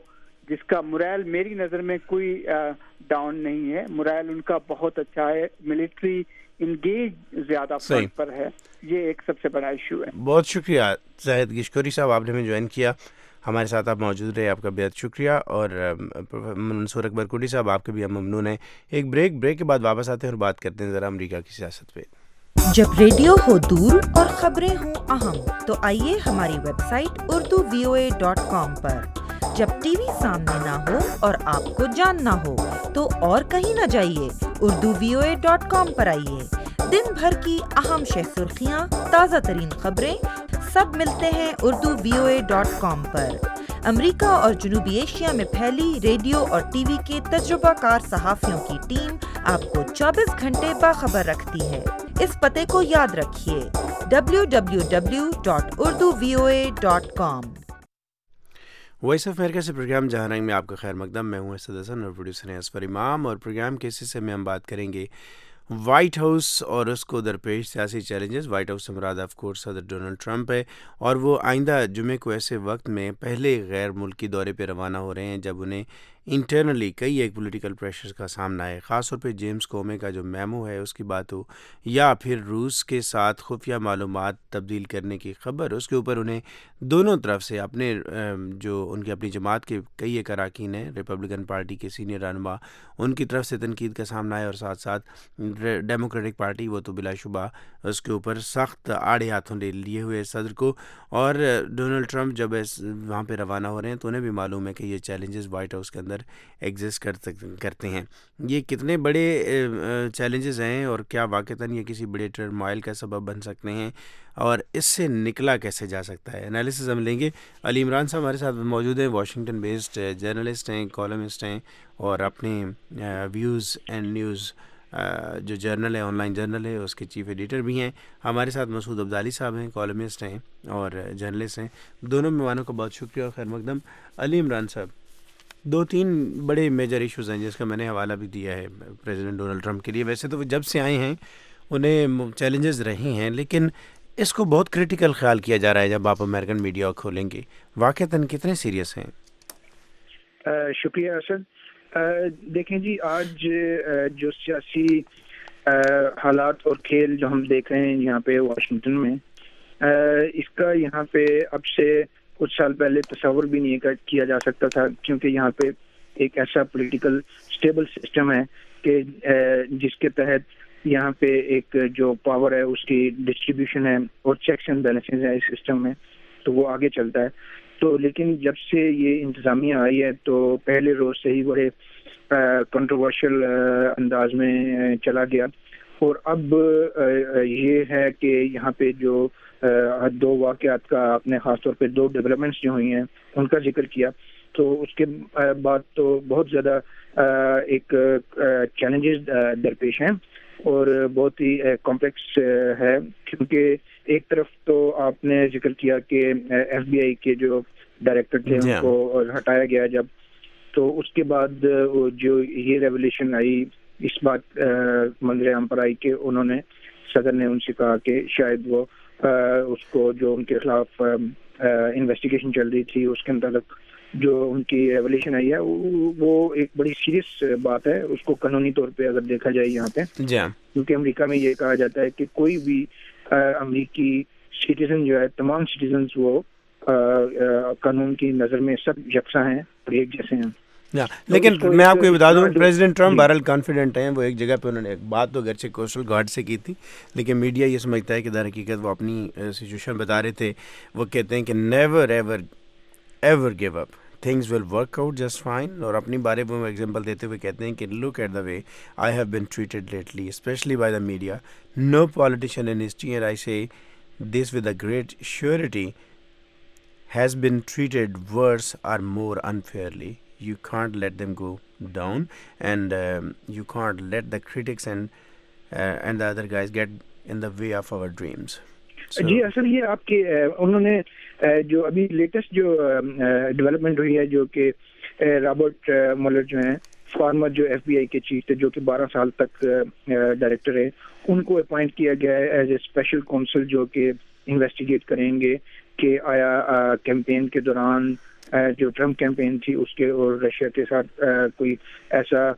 جس کا مرائل میری نظر میں کوئی ڈاؤن نہیں ہے. مرائل ان کا بہت اچھا ہے. ملٹری انگیج زیادہ فرنٹ پر ہے. یہ ایک سب سے بڑا ایشو ہے. بہت شکریہ زاہد گشکوری صاحب, آپ نے ہمیں جوائن کیا, ہمارے ساتھ آپ موجود رہے, آپ کا بہت شکریہ. اور منصور اکبر کوٹی صاحب, آپ کے بھی ہم ممنون ہیں. ایک بریک کے بعد واپس آتے ہیں اور بات کرتے ہیں ذرا امریکہ کی سیاست پہ. جب ریڈیو ہو دور اور خبریں ہوں اہم تو آئیے ہماری ویب سائٹ urduvoa.com پر. جب ٹی وی سامنے نہ ہو اور آپ کو جاننا ہو تو اور کہیں نہ جائیے, urduvoa.com پر آئیے. دن بھر کی اہم شہ سرخیاں, تازہ ترین خبریں سب ملتے ہیں urduvoa.com پر. امریکہ اور جنوبی ایشیا میں پھیلی ریڈیو اور ٹی وی کے تجربہ کار صحافیوں کی ٹیم آپ کو 24 گھنٹے باخبر رکھتی ہے. اس پتے کو یاد رکھیے, www.urduvoa.com. وائس آف امریکہ سے پروگرام جہاں رنگ میں آپ کا خیر مقدم. میں ہوں اسد حسن اور پروڈیوسر ہیں اصفر امام. اور پروگرام کے اس حصے میں ہم بات کریں گے وائٹ ہاؤس اور اس کو درپیش سیاسی چیلنجز. وائٹ ہاؤس سے مراد آف کورس صدر ڈونلڈ ٹرمپ ہے, اور وہ آئندہ جمعے کو ایسے وقت میں پہلے غیر ملکی دورے پہ روانہ ہو رہے ہیں جب انہیں انٹرنلی کئی ایک پولیٹیکل پریشرز کا سامنا ہے, خاص طور پہ جیمز کومے کا جو میمو ہے اس کی بات ہو, یا پھر روس کے ساتھ خفیہ معلومات تبدیل کرنے کی خبر. اس کے اوپر انہیں دونوں طرف سے اپنے جو ان کی اپنی جماعت کے کئی ایک اراکین ہیں, ریپبلکن پارٹی کے سینئر رہنما, ان کی طرف سے تنقید کا سامنا ہے, اور ساتھ ساتھ ڈیموکریٹک پارٹی وہ تو بلا شبہ اس کے اوپر سخت آڑے ہاتھوں لیے ہوئے صدر کو. اور ڈونلڈ ٹرمپ جب وہاں پہ روانہ ہو رہے ہیں تو انہیں بھی معلوم ہے کہ یہ چیلنجز وائٹ ہاؤس کے اندر ایگزسٹ کرتے ہیں. یہ کتنے بڑے چیلنجز ہیں اور کیا واقعتاً یہ کسی بڑے ٹرمائل کا سبب بن سکتے ہیں, اور اس سے نکلا کیسے جا سکتا ہے, انالیسز ہم لیں گے. علی عمران صاحب ہمارے ساتھ موجود ہیں, واشنگٹن بیسڈ جرنلسٹ ہیں, کالمسٹ ہیں, اور اپنے ویوز اینڈ نیوز جو جرنل ہے, آن لائن جرنل ہے, اس کے چیف ایڈیٹر بھی ہیں. ہمارے ساتھ مسعود عبدالی صاحب ہیں, کالمسٹ ہیں اور جرنلسٹ ہیں. دونوں مہمانوں کا بہت شکریہ اور خیر مقدم. علی عمران صاحب, 2-3 بڑے میجر ایشوز ہیں جس کا میں نے حوالہ بھی دیا ہے پریزیڈنٹ ڈونلڈ ٹرمپ کے لیے. ویسے تو وہ جب سے آئے ہیں انہیں چیلنجز رہے ہیں, لیکن اس کو بہت کریٹیکل خیال کیا جا رہا ہے جب آپ امریکن میڈیا کو کھولیں گے. واقعتاً کتنے سیریس ہیں؟ شکریہ اسد. دیکھیں جی, آج جو سیاسی حالات اور کھیل جو ہم دیکھ رہے ہیں یہاں پہ واشنگٹن میں, اس کا یہاں پہ اب سے کچھ سال پہلے تصور بھی نہیں کیا جا سکتا تھا, کیونکہ یہاں پہ ایک ایسا پولیٹیکل سٹیبل سسٹم ہے کہ جس کے تحت یہاں پہ ایک جو پاور ہے اس کی ڈسٹریبیوشن ہے اور چیکس اینڈ بیلنسز ہے اس سسٹم میں, تو وہ آگے چلتا ہے. تو لیکن جب سے یہ انتظامیہ آئی ہے تو پہلے روز سے ہی بڑے کنٹروورشل انداز میں چلا گیا, اور اب یہ ہے کہ یہاں پہ جو 2 واقعات کا آپ نے خاص طور پہ 2 ڈیولپمنٹس جو ہوئی ہیں ان کا ذکر کیا, تو اس کے بعد تو بہت زیادہ ایک چیلنجز درپیش ہیں اور بہت ہی کمپلیکس ہے. کیونکہ ایک طرف تو آپ نے ذکر کیا کہ ایف بی آئی کے جو ڈائریکٹر تھے ان کو ہٹایا گیا جب, تو اس کے بعد جو یہ ریولیوشن آئی, اس بات منظر عام پر آئی کہ انہوں نے صدر نے ان سے کہا کہ شاید وہ اس کو جو ان کے خلاف انویسٹیگیشن چل رہی تھی اس کے متعلق جو ان کی ریولیوشن آئی ہے وہ ایک بڑی سیریس بات ہے, اس کو قانونی طور پہ اگر دیکھا جائے یہاں پہ, کیونکہ امریکہ میں یہ کہا جاتا ہے کہ کوئی بھی امریکی سٹیزن جو ہے, تمام سٹیزنز وہ قانون کی نظر میں سب یکساں ہیں اور ایک جیسے ہیں. لیکن میں آپ کو یہ بتا دوں پریزیڈنٹ ٹرمپ بہرحال کانفیڈنٹ ہیں. وہ ایک جگہ پہ انہوں نے ایک بات تو گرچہ کوسٹل گارڈ سے کی تھی, لیکن میڈیا یہ سمجھتا ہے کہ در حقیقت وہ اپنی سچویشن بتا رہے تھے. وہ کہتے ہیں کہ never ever ever give up, things will work out just fine. اور اپنی بارے میں وہ ایگزامپل دیتے ہوئے کہتے ہیں کہ look at the way I have been treated lately especially by the media. No politician in history, and I say this with a great surety, has been treated worse or more unfairly. You can't let them go down, and you can't let the critics and the other guys get in the way of our dreams. جی اصل یہ آپ کے انہوں نے جو ابھی latest جو ڈیولپمنٹ ہوئی ہے جو کہ رابرٹ مولر جو ہیں فارمر جو ایف بی آئی کے چیف تھے جو کہ 12 سال تک ڈائریکٹر ہے, ان کو اپوائنٹ کیا گیا ہے ایز اے اسپیشل کونسل جو کہ انویسٹیگیٹ کریں گے کہ آیا کیمپین کے دوران جو ٹرمپ کیمپین تھی اس کے اور رشیا کے ساتھ کوئی ایسا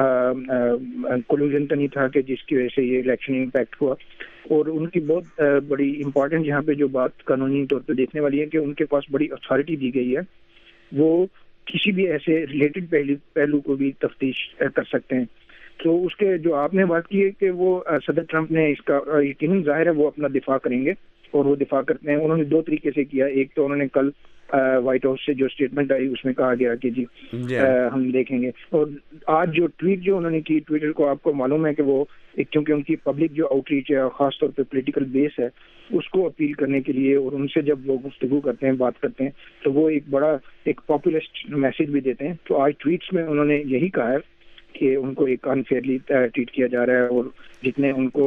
کولوژن تو نہیں تھا کہ جس کی وجہ سے یہ الیکشن امپیکٹ ہوا. اور ان کی بہت بڑی امپورٹنٹ یہاں پہ جو بات قانونی طور پہ دیکھنے والی ہے کہ ان کے پاس بڑی اتھارٹی دی گئی ہے, وہ کسی بھی ایسے ریلیٹڈ پہلو کو بھی تفتیش کر سکتے ہیں. تو اس کے جو آپ نے بات کی ہے کہ وہ صدر ٹرمپ نے اس کا یقیناً ظاہر ہے وہ اپنا دفاع کریں گے اور وہ دفاع کرتے ہیں. انہوں نے دو طریقے سے کیا. ایک تو انہوں نے کل وائٹ ہاؤس سے جو اسٹیٹمنٹ آئی اس میں کہا گیا کہ جی ہم دیکھیں گے. اور آج جو ٹویٹ جو انہوں نے کی ٹویٹر کو آپ کو معلوم ہے کہ وہ کیونکہ ان کی پبلک جو آؤٹ ریچ ہے خاص طور پہ پولیٹیکل بیس ہے اس کو اپیل کرنے کے لیے اور ان سے جب وہ گفتگو کرتے ہیں بات کرتے ہیں تو وہ ایک بڑا ایک پاپولسٹ میسج بھی دیتے ہیں. تو آج ٹویٹس میں انہوں نے یہی کہا ہے کہ ان کو ایک انفیئرلی ٹریٹ کیا جا رہا ہے اور جتنے ان کو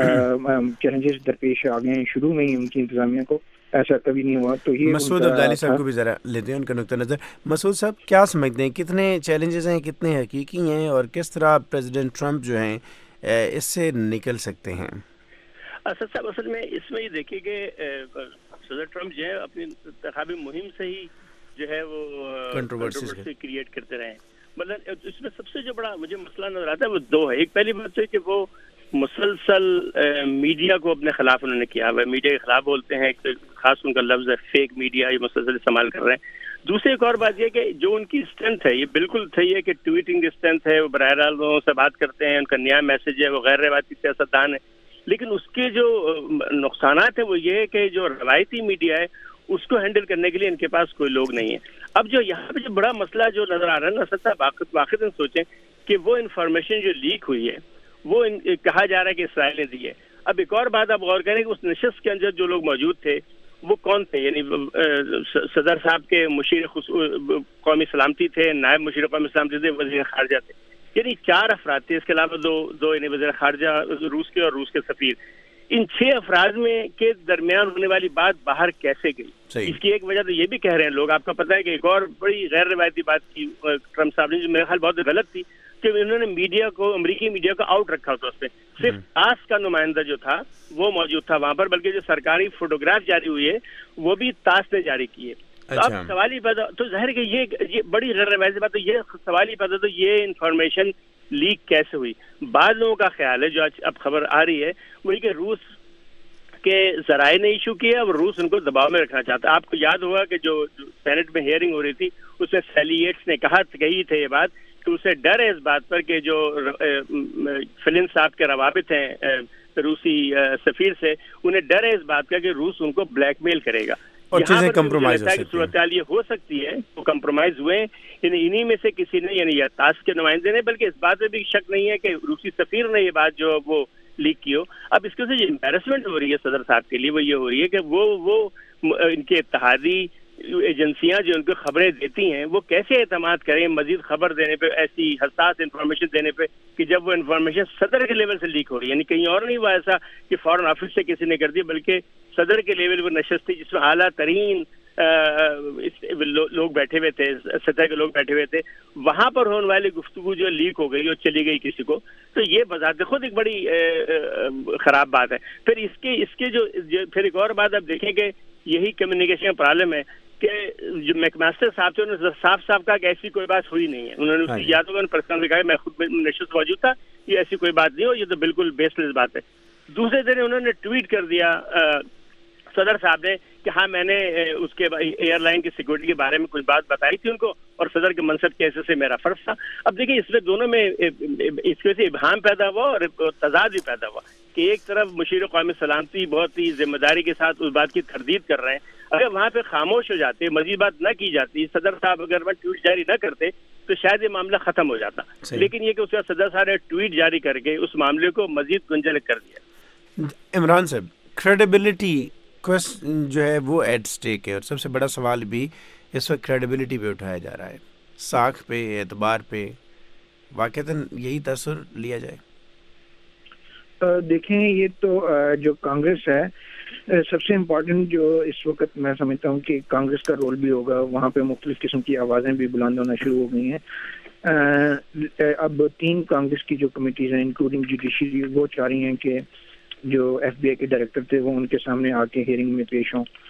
چیلنجز درپیش آ گئے ہیں شروع میں ہی ان کی انتظامیہ کو ایسا کبھی نہیں ہوا. تو یہ مسعود عبدالی صاحب کو بھی ذرا لیتے ہیں ان کا نقطہ نظر. مسعود صاحب کیا سمجھتے ہیں کتنے چیلنجز ہیں, کتنے حقیقی ہیں اور کس طرح پریزیڈنٹ ٹرمپ جو ہیں اس سے نکل سکتے ہیں؟ اسد صاحب اصل میں اس میں یہ دیکھیے کہ صدر ٹرمپ جو ہے اپنی انتخابی مہم سے ہی جو ہے وہ کنٹروورسی کریٹ کرتے رہے. مطلب اس میں سب سے جو بڑا مجھے مسئلہ نظر آتا ہے وہ دو ہے. ایک پہلی بات تو ہے کہ وہ مسلسل میڈیا کو اپنے خلاف انہوں نے کیا ہوا ہے, میڈیا کے خلاف بولتے ہیں, خاص ان کا لفظ ہے فیک میڈیا, یہ مسلسل استعمال کر رہے ہیں. دوسری ایک اور بات یہ کہ جو ان کی اسٹرینتھ ہے یہ بالکل صحیح ہے کہ ٹویٹنگ اسٹرینتھ ہے, وہ براہ راست لوگوں سے بات کرتے ہیں, ان کا نیا میسج ہے, وہ غیر روایتی سیاستدان ہے. لیکن اس کے جو نقصانات ہیں وہ یہ ہے کہ جو روایتی میڈیا ہے اس کو ہینڈل کرنے کے لیے ان کے پاس کوئی لوگ نہیں ہے. اب جو یہاں پہ جو بڑا مسئلہ جو نظر آ رہا ہے نا اسد صاحب, واقعی سوچیں کہ وہ انفارمیشن جو لیک ہوئی ہے وہ کہا جا رہا ہے کہ اسرائیل نے دی ہے. اب ایک اور بات آپ غور کریں کہ اس نشست کے اندر جو لوگ موجود تھے وہ کون تھے, یعنی صدر صاحب کے مشیر قومی سلامتی تھے, نائب مشیر قومی سلامتی تھے, وزیر خارجہ تھے, یعنی 4 افراد تھے. اس کے علاوہ دو یعنی وزیر خارجہ روس کے اور روس کے سفیر. ان 6 افراد میں کے درمیان ہونے والی بات باہر کیسے گئی؟ اس کی ایک وجہ تو یہ بھی کہہ رہے ہیں لوگ, آپ کو پتہ ہے کہ ایک اور بڑی غیر روایتی بات کی ٹرمپ صاحب نے جو میرے خیال بہت غلط تھی کہ انہوں نے میڈیا کو, امریکی میڈیا کو آؤٹ رکھا ہوتا. اس پہ صرف تاس کا نمائندہ جو تھا وہ موجود تھا وہاں پر, بلکہ جو سرکاری فوٹوگراف جاری ہوئی ہے وہ بھی تاس نے جاری کی ہے. اب سوال ہی پیدا تو ظاہر کہ یہ بڑی غیر روایتی بات, تو یہ سوال ہی پیدا تو یہ انفارمیشن لیک کیسے ہوئی؟ بعض لوگوں کا خیال ہے جو آج اب خبر آ رہی ہے وہی کہ روس کے ذرائع نے ایشو کیا اور روس ان کو دباؤ میں رکھنا چاہتا ہے. آپ کو یاد ہوگا کہ جو سینٹ میں ہیئرنگ ہو رہی تھی اس میں سیلی ییٹس نے کہی تھے یہ بات کہ اسے ڈر ہے اس بات پر کہ جو فلن صاحب کے روابط ہیں روسی سفیر سے, انہیں ڈر ہے اس بات کا کہ روس ان کو بلیک میل کرے گا اور چیزیں کمپرومائز ہو سکتی ہیں. صورتحال یہ ہو سکتی ہے وہ کمپرومائز ہوئے, یعنی انہی میں سے کسی نے, یعنی تاس کے نمائندے نے, بلکہ اس بات میں بھی شک نہیں ہے کہ روسی سفیر نے یہ بات جو وہ لیک کی ہو. اب اس کے سے جو امبیرسمنٹ ہو رہی ہے صدر صاحب کے لیے وہ یہ ہو رہی ہے کہ وہ ان کے اتحادی ایجنسیاں جو ان کو خبریں دیتی ہیں وہ کیسے اعتماد کریں مزید خبر دینے پہ, ایسی حساس انفارمیشن دینے پہ کہ جب وہ انفارمیشن صدر کے لیول سے لیک ہو رہی ہے, یعنی کہیں اور نہیں ہوا ایسا کہ فارن آفس سے کسی نے کر دی, بلکہ صدر کے لیول پر نشست تھی جس میں اعلیٰ ترین لوگ بیٹھے ہوئے تھے, سطح کے لوگ بیٹھے ہوئے تھے, وہاں پر ہونے والی گفتگو جو لیک ہو گئی اور چلی گئی کسی کو, تو یہ بذات خود ایک بڑی خراب بات ہے. پھر اس کے جو پھر ایک اور بات آپ دیکھیں کہ یہی کمیونیکیشن کا پرابلم ہے کہ جو میک ماسٹر صاحب تھے انہوں نے صاف کہا کہ ایسی کوئی بات ہوئی نہیں ہے. انہوں نے یاد ہوگا پرسنل کہا میں خود نشست موجود تھا, یہ ایسی کوئی بات نہیں ہو, یہ تو بالکل بیس لیس بات ہے. دوسرے دن انہوں نے ٹویٹ کر دیا صدر صاحب نے کہ ہاں میں نے اس کے ایئر لائن کی سیکورٹی کے بارے میں کچھ بات بتائی تھی ان کو اور صدر کے منصب کے حیثیت سے میرا فرض تھا. اب دیکھیں اس میں دونوں میں اس وجہ سے ابہام پیدا ہوا اور تضاد بھی پیدا ہوا کہ ایک طرف مشیر قومی سلامتی بہت ہی ذمہ داری کے ساتھ اس بات کی تردید کر رہے ہیں, اگر وہاں پہ خاموش ہو جاتے, مزید بات نہ کی جاتی, صدر صاحب اگر وہ ٹویٹ جاری نہ کرتے تو شاید یہ معاملہ ختم ہو جاتا. لیکن یہ کہ اس کا صدر صاحب نے ٹویٹ جاری کر کے اس معاملے کو مزید گنجلک کر دیا. عمران صاحب, کریڈیبلٹی جو ہے وہ ایٹ سٹیک ہے اور سب سے بڑا سوال بھی اس وقت کریڈیبلٹی پہ اٹھایا جا رہا ہے, ساکھ پہ, اعتبار پہ, واقعتاً یہی تاثر لیا جائے. دیکھیں یہ تو جو کانگریس ہے سب سے امپورٹنٹ جو اس وقت میں سمجھتا ہوں کہ کانگریس کا رول بھی ہوگا, وہاں پہ مختلف قسم کی آوازیں بھی بلند ہونا شروع ہو گئی ہیں. اب 3 کانگریس کی جو کمیٹیز ہیں انکلوڈنگ جوڈیشری وہ چاہ رہی ہیں کہ جو ایف بی آئی کے ڈائریکٹر تھے وہ ان کے سامنے آ کے ہیئرنگ میں پیش ہوں,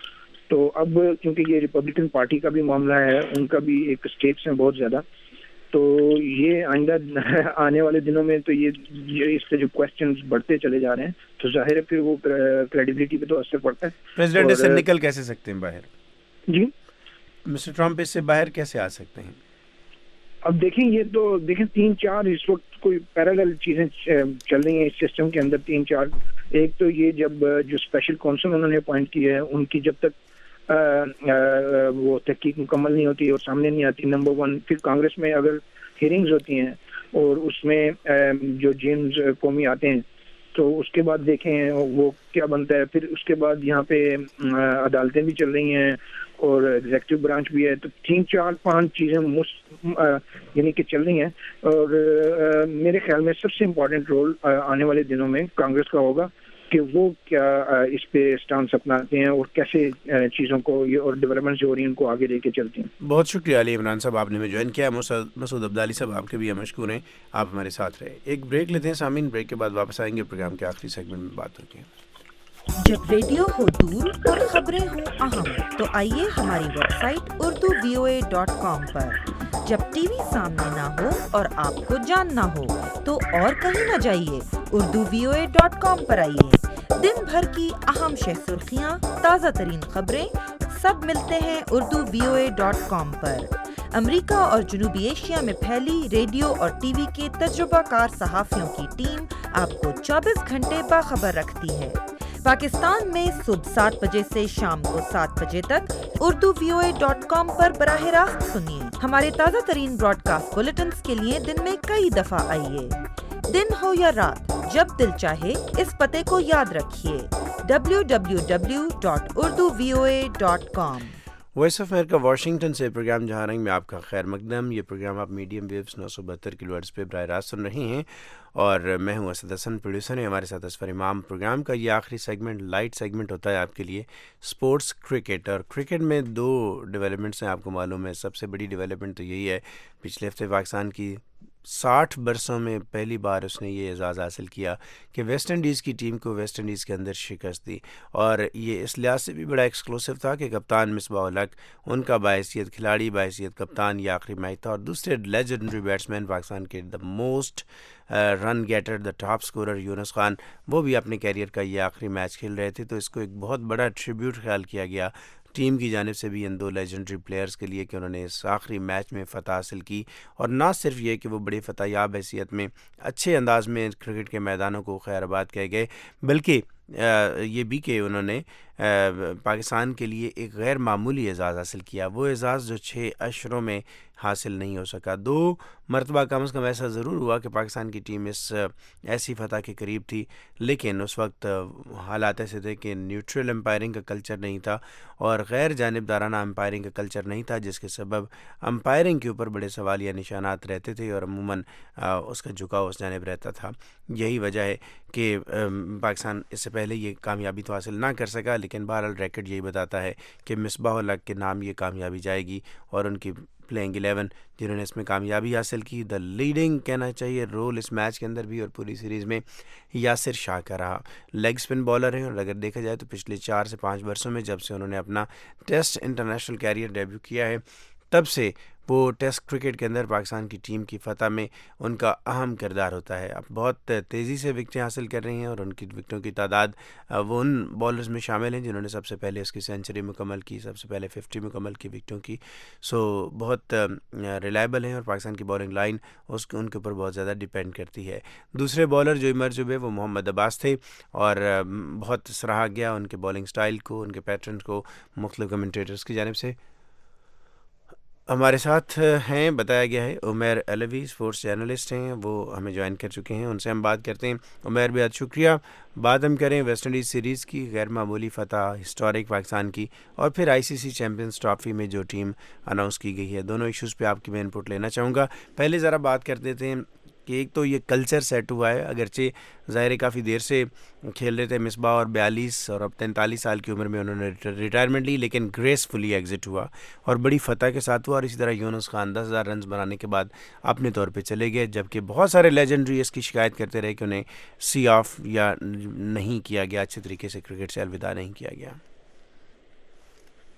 تو اب کیونکہ یہ ریپبلکن پارٹی کا بھی معاملہ ہے, ان کا بھی ایک اسٹیکس ہیں بہت زیادہ, تو یہ آئندہ آنے والے دنوں میں تو یہ اس سے جو کوشچنز بڑھتے چلے جا رہے ہیں تو ظاہر ہے پھر وہ کریڈیبلٹی پہ تو اثر پڑتا ہے. پریزیڈنٹ اس سے نکل کیسے سکتے ہیں باہر؟ جی مسٹر ٹرمپ اس سے باہر کیسے آ سکتے ہیں؟ اب دیکھیں یہ تو دیکھیں 3-4 اس وقت کوئی پیرالل چیزیں چل رہی ہیں اس سسٹم کے اندر 3-4. ایک تو یہ جب جو اسپیشل کونسل انہوں نے اپوائنٹ کی ہے ان کی جب تک وہ تحقیق مکمل نہیں ہوتی اور سامنے نہیں آتی, نمبر 1. پھر کانگریس میں اگر ہیئرنگز ہوتی ہیں اور اس میں جو جیمز قومی آتے ہیں تو اس کے بعد دیکھیں وہ کیا بنتا ہے. پھر اس کے بعد یہاں پہ عدالتیں بھی چل رہی ہیں اور ایگزیکٹو برانچ بھی ہے, تو 3-4-5 چیزیں یعنی کہ چل رہی ہیں. اور میرے خیال میں سب سے امپورٹنٹ رول آنے والے دنوں میں کانگریس کا ہوگا کہ وہ کیا اس پہ اسٹانس اپناتے ہیں اور کیسے چیزوں کو اور ڈیولپمنٹ جو ہو رہی ہیں ان کو آگے لے کے چلتے ہیں. بہت شکریہ علی عمران صاحب, آپ نے ہمیں جوائن کیا. مسعود عبدالی صاحب آپ کے بھی مشکور ہیں, آپ ہمارے ساتھ رہے. ایک بریک لیتے ہیں سامعین, بریک کے بعد واپس آئیں گے, پروگرام کے آخری سیگمنٹ میں بات ہوتی ہے. جب ریڈیو ہو دور اور خبریں ہوں اہم تو آئیے ہماری ویب سائٹ urduvoa.com پر. جب ٹی وی سامنے نہ ہو اور آپ کو جاننا ہو تو اور کہیں نہ جائیے, urduvoa.com پر آئیے. دن بھر کی اہم شہ سرخیاں, تازہ ترین خبریں سب ملتے ہیں urduvoa.com پر. امریکہ اور جنوبی ایشیا میں پھیلی ریڈیو اور ٹی وی کے تجربہ کار صحافیوں کی ٹیم آپ کو 24 گھنٹے باخبر رکھتی ہے. پاکستان میں صبح 7 بجے سے شام کو 7 بجے تک urduvoa.com پر براہ راست سنیے. ہمارے تازہ ترین براڈ کاسٹ بلیٹنز کے لیے دن میں کئی دفعہ آئیے. دن ہو یا رات, جب دل چاہے اس پتے کو یاد رکھیے, www.urduvoa.com. Voice of America Washington سے پروگرام جہاں رنگ میں آپ کا خیر مقدم. یہ پروگرام آپ میڈیم ویوز 972 کلو ہرٹز پہ براہ راست سن رہے ہیں اور میں ہوں اسد حسن, پروڈیوسر ہیں ہمارے ساتھ اسفر امام. پروگرام کا یہ آخری سیگمنٹ لائٹ سیگمنٹ ہوتا ہے آپ کے لیے سپورٹس کرکٹ. اور کرکٹ میں 2 ڈیولپمنٹس ہیں, آپ کو معلوم ہے. سب سے بڑی ڈیولپمنٹ تو یہی ہے, پچھلے ہفتے پاکستان کی 60 برسوں میں پہلی بار اس نے یہ اعزاز حاصل کیا کہ ویسٹ انڈیز کی ٹیم کو ویسٹ انڈیز کے اندر شکست دی. اور یہ اس لحاظ سے بھی بڑا ایکسکلوسیو تھا کہ کپتان مصباح الحق, ان کا باحثیت کھلاڑی, باحثیت کپتان یہ آخری میچ تھا. اور دوسرے لیجنڈری بیٹسمین پاکستان کے the most run getter, the top scorer Younis Khan, وہ بھی اپنے کیریئر کا یہ آخری میچ کھیل رہے تھے. تو اس کو ایک بہت بڑا ٹریبیوٹ خیال کیا گیا ٹیم کی جانب سے بھی ان 2 لیجنڈری پلیئرز کے لیے کہ انہوں نے اس آخری میچ میں فتح حاصل کی. اور نہ صرف یہ کہ وہ بڑے فتح یاب حیثیت میں اچھے انداز میں کرکٹ کے میدانوں کو خیر آباد کہے گئے, بلکہ یہ بھی کہ انہوں نے پاکستان کے لیے ایک غیر معمولی اعزاز حاصل کیا. وہ اعزاز جو 6 اشروں میں حاصل نہیں ہو سکا. 2 مرتبہ کم از کم ایسا ضرور ہوا کہ پاکستان کی ٹیم اس ایسی فتح کے قریب تھی, لیکن اس وقت حالات ایسے تھے کہ نیوٹرل امپائرنگ کا کلچر نہیں تھا اور غیر جانبدارانہ امپائرنگ کا کلچر نہیں تھا, جس کے سبب امپائرنگ کے اوپر بڑے سوالیہ نشانات رہتے تھے اور عموماً اس کا جھکاؤ اس جانب رہتا تھا. یہی وجہ ہے کہ پاکستان اس سے پہلے یہ کامیابی تو حاصل نہ کر سکا, لیکن بہرحال ریکارڈ یہی بتاتا ہے کہ مصباح الحق کے نام یہ کامیابی جائے گی. اور ان کی پلینگ 11 جنہوں نے اس میں کامیابی حاصل کی, دا لیڈنگ کہنا چاہیے رول اس میچ کے اندر بھی اور پوری سیریز میں یاسر شاہ کا رہا. لیگ سپن بالر ہیں اور اگر دیکھا جائے تو پچھلے 4 سے 5 برسوں میں جب سے انہوں نے اپنا ٹیسٹ انٹرنیشنل کیریئر ڈیبیو کیا ہے, تب سے وہ ٹیسٹ کرکٹ کے اندر پاکستان کی ٹیم کی فتح میں ان کا اہم کردار ہوتا ہے. اب بہت تیزی سے وکٹیں حاصل کر رہی ہیں اور ان کی وکٹوں کی تعداد وہ ان بالرز میں شامل ہیں جنہوں نے سب سے پہلے اس کی سینچری مکمل کی, سب سے پہلے 50 مکمل کی وکٹوں کی. سو بہت ریلائبل ہیں اور پاکستان کی بالنگ لائن ان کے اوپر بہت زیادہ ڈیپینڈ کرتی ہے. دوسرے بالر جو ایمرج ہوئے وہ محمد عباس تھے اور بہت سراہا گیا ان کے بالنگ سٹائل کو, ان کے پیٹرن کو مختلف کمنٹیٹرز کی جانب سے. ہمارے ساتھ ہیں, بتایا گیا ہے, عمیر علوی اسپورٹس جرنلسٹ ہیں, وہ ہمیں جوائن کر چکے ہیں. ان سے ہم بات کرتے ہیں. عمیر بہت شکریہ. بات ہم کریں ویسٹ انڈیز سیریز کی, غیر معمولی فتح ہسٹورک پاکستان کی, اور پھر ICC چیمپئنز ٹرافی میں جو ٹیم اناؤنس کی گئی ہے. دونوں ایشوز پہ آپ کی میں انپٹ لینا چاہوں گا. پہلے ذرا بات کر دیتے ہیں کہ ایک تو یہ کلچر سیٹ ہوا ہے, اگرچہ ظاہر کافی دیر سے کھیل رہے تھے مصباح اور 42 اور اب 43 سال کی عمر میں انہوں نے ریٹائرمنٹ لی, لیکن گریسفلی ایگزٹ ہوا اور بڑی فتح کے ساتھ ہوا. اور اسی طرح یونس خان 10,000 رنز بنانے کے بعد اپنے طور پہ چلے گئے, جبکہ بہت سارے لیجنڈری اس کی شکایت کرتے رہے کہ انہیں سی آف یا نہیں کیا گیا, اچھے طریقے سے کرکٹ سے الوداع نہیں کیا گیا.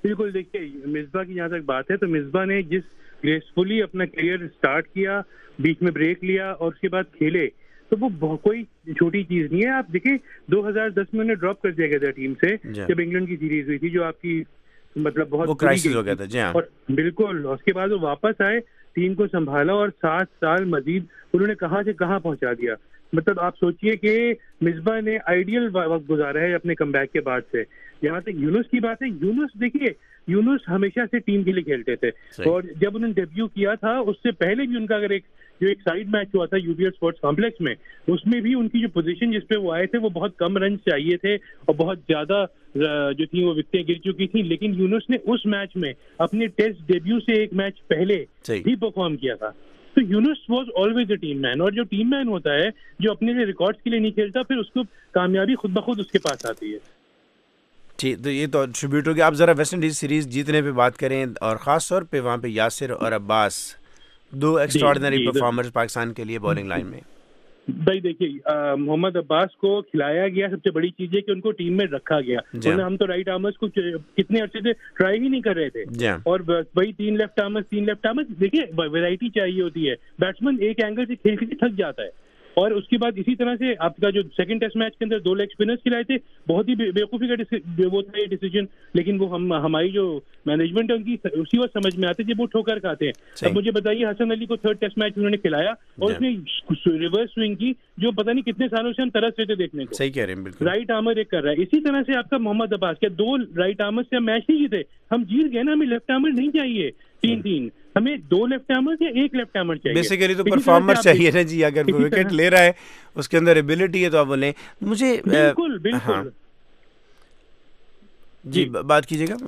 بالکل. دیکھیے مصباح کی جہاں تک بات ہے تو مصباح نے جس گریسفلی اپنا کیریئر اسٹارٹ کیا, بیچ میں بریک لیا اور اس کے بعد کھیلے, تو وہ کوئی چھوٹی چیز نہیں ہے. آپ دیکھیں 2010 میں انہیں ڈراپ کر دیا گیا تھا ٹیم سے جب انگلینڈ کی سیریز ہوئی تھی, جو آپ کی مطلب بہت کرائسس ہو گیا تھا. اور بالکل اس کے بعد وہ واپس آئے, ٹیم کو سنبھالا اور 7 سال مزید انہوں نے کہاں سے کہاں پہنچا دیا. مطلب آپ سوچئے کہ مصباح نے آئیڈیل وقت گزارا ہے اپنے کم بیک کے بعد سے. جہاں تک یونس کی بات ہے, یونس دیکھیے یونس ہمیشہ سے ٹیم کے لیے کھیلتے تھے, اور جب انہوں نے ڈیبیو کیا تھا اس سے پہلے بھی ان کا اگر ایک سائیڈ میچ ہوا تھا U B L sports complex میں, اس میں بھی ان کی جو پوزیشن جس پہ وہ آئے تھے وہ بہت کم رن چاہیے تھے اور بہت زیادہ جو تھی وہ وکٹیں گر چکی تھیں, لیکن یونس نے اس میچ میں اپنے ٹیسٹ ڈیبیو سے ایک میچ پہلے بھی پرفارم کیا تھا. تو Younis was always a team man, اور جو ٹیم مین ہوتا ہے جو اپنے لیے ریکارڈز کے لیے نہیں کھیلتا, پھر اس کو کامیابی خود بخود اس کے پاس آتی ہے. ٹھیک, تو یہ تو ٹریبیوٹ ہو گیا. آپ ذرا ویسٹ انڈیز سیریز جیتنے پہ بات کریں, اور خاص طور پہ وہاں پہ یاسر اور عباس, 2 ایکسٹراڈنری پرفارمرز پاکستان کے لیے بالنگ لائن میں. بھائی دیکھیے محمد عباس کو کھلایا گیا, سب سے بڑی چیز ہے کہ ان کو ٹیم میں رکھا گیا, ورنہ ہم تو رائٹ آرمرز کو کتنے عرصے سے ٹرائی ہی نہیں کر رہے تھے, اور وہی 3 لیفٹ آرمرز. دیکھیے ویرائٹی چاہیے ہوتی ہے, بیٹسمین ایک اینگل سے کھیل کے تھک جاتا ہے. اور اس کے بعد اسی طرح سے آپ کا جو سیکنڈ ٹیسٹ میچ کے اندر 2 لیگ اسپنرز کھلائے تھے, بہت ہی بیوقوفی کا وہ تھا یہ ڈیسیجن, لیکن وہ ہماری جو مینجمنٹ ہے ان کی اسی وقت سمجھ میں آتے جب وہ ٹھوکر کھاتے ہیں. اب مجھے بتائیے حسن علی کو 3rd ٹیسٹ میچ انہوں نے کھلایا اور اس نے ریورس سوئنگ کی جو پتہ نہیں کتنے سالوں سے ہم ترس رہے تھے دیکھنے کو. صحیح کہہ رہے ہیں, بالکل رائٹ آرمر ایک کر رہا ہے. اسی طرح سے آپ کا محمد عباس, کیا 2 رائٹ آرمر سے ہم میچ نہیں جیتے, ہم جیت گئے نا, ہمیں لیفٹ آرمر نہیں چاہیے 3-3, ہمیں 2 لیفٹ آرمر یا 1 لیفٹ آرمر چاہیے. بیسیکلی تو پرفارمر چاہیے نا جی, اگر وہ وکٹ لے رہا ہے اس کے اندر ایبلٹی ہے تو آپ بولیں. مجھے بالکل جی بات کیجیے گا,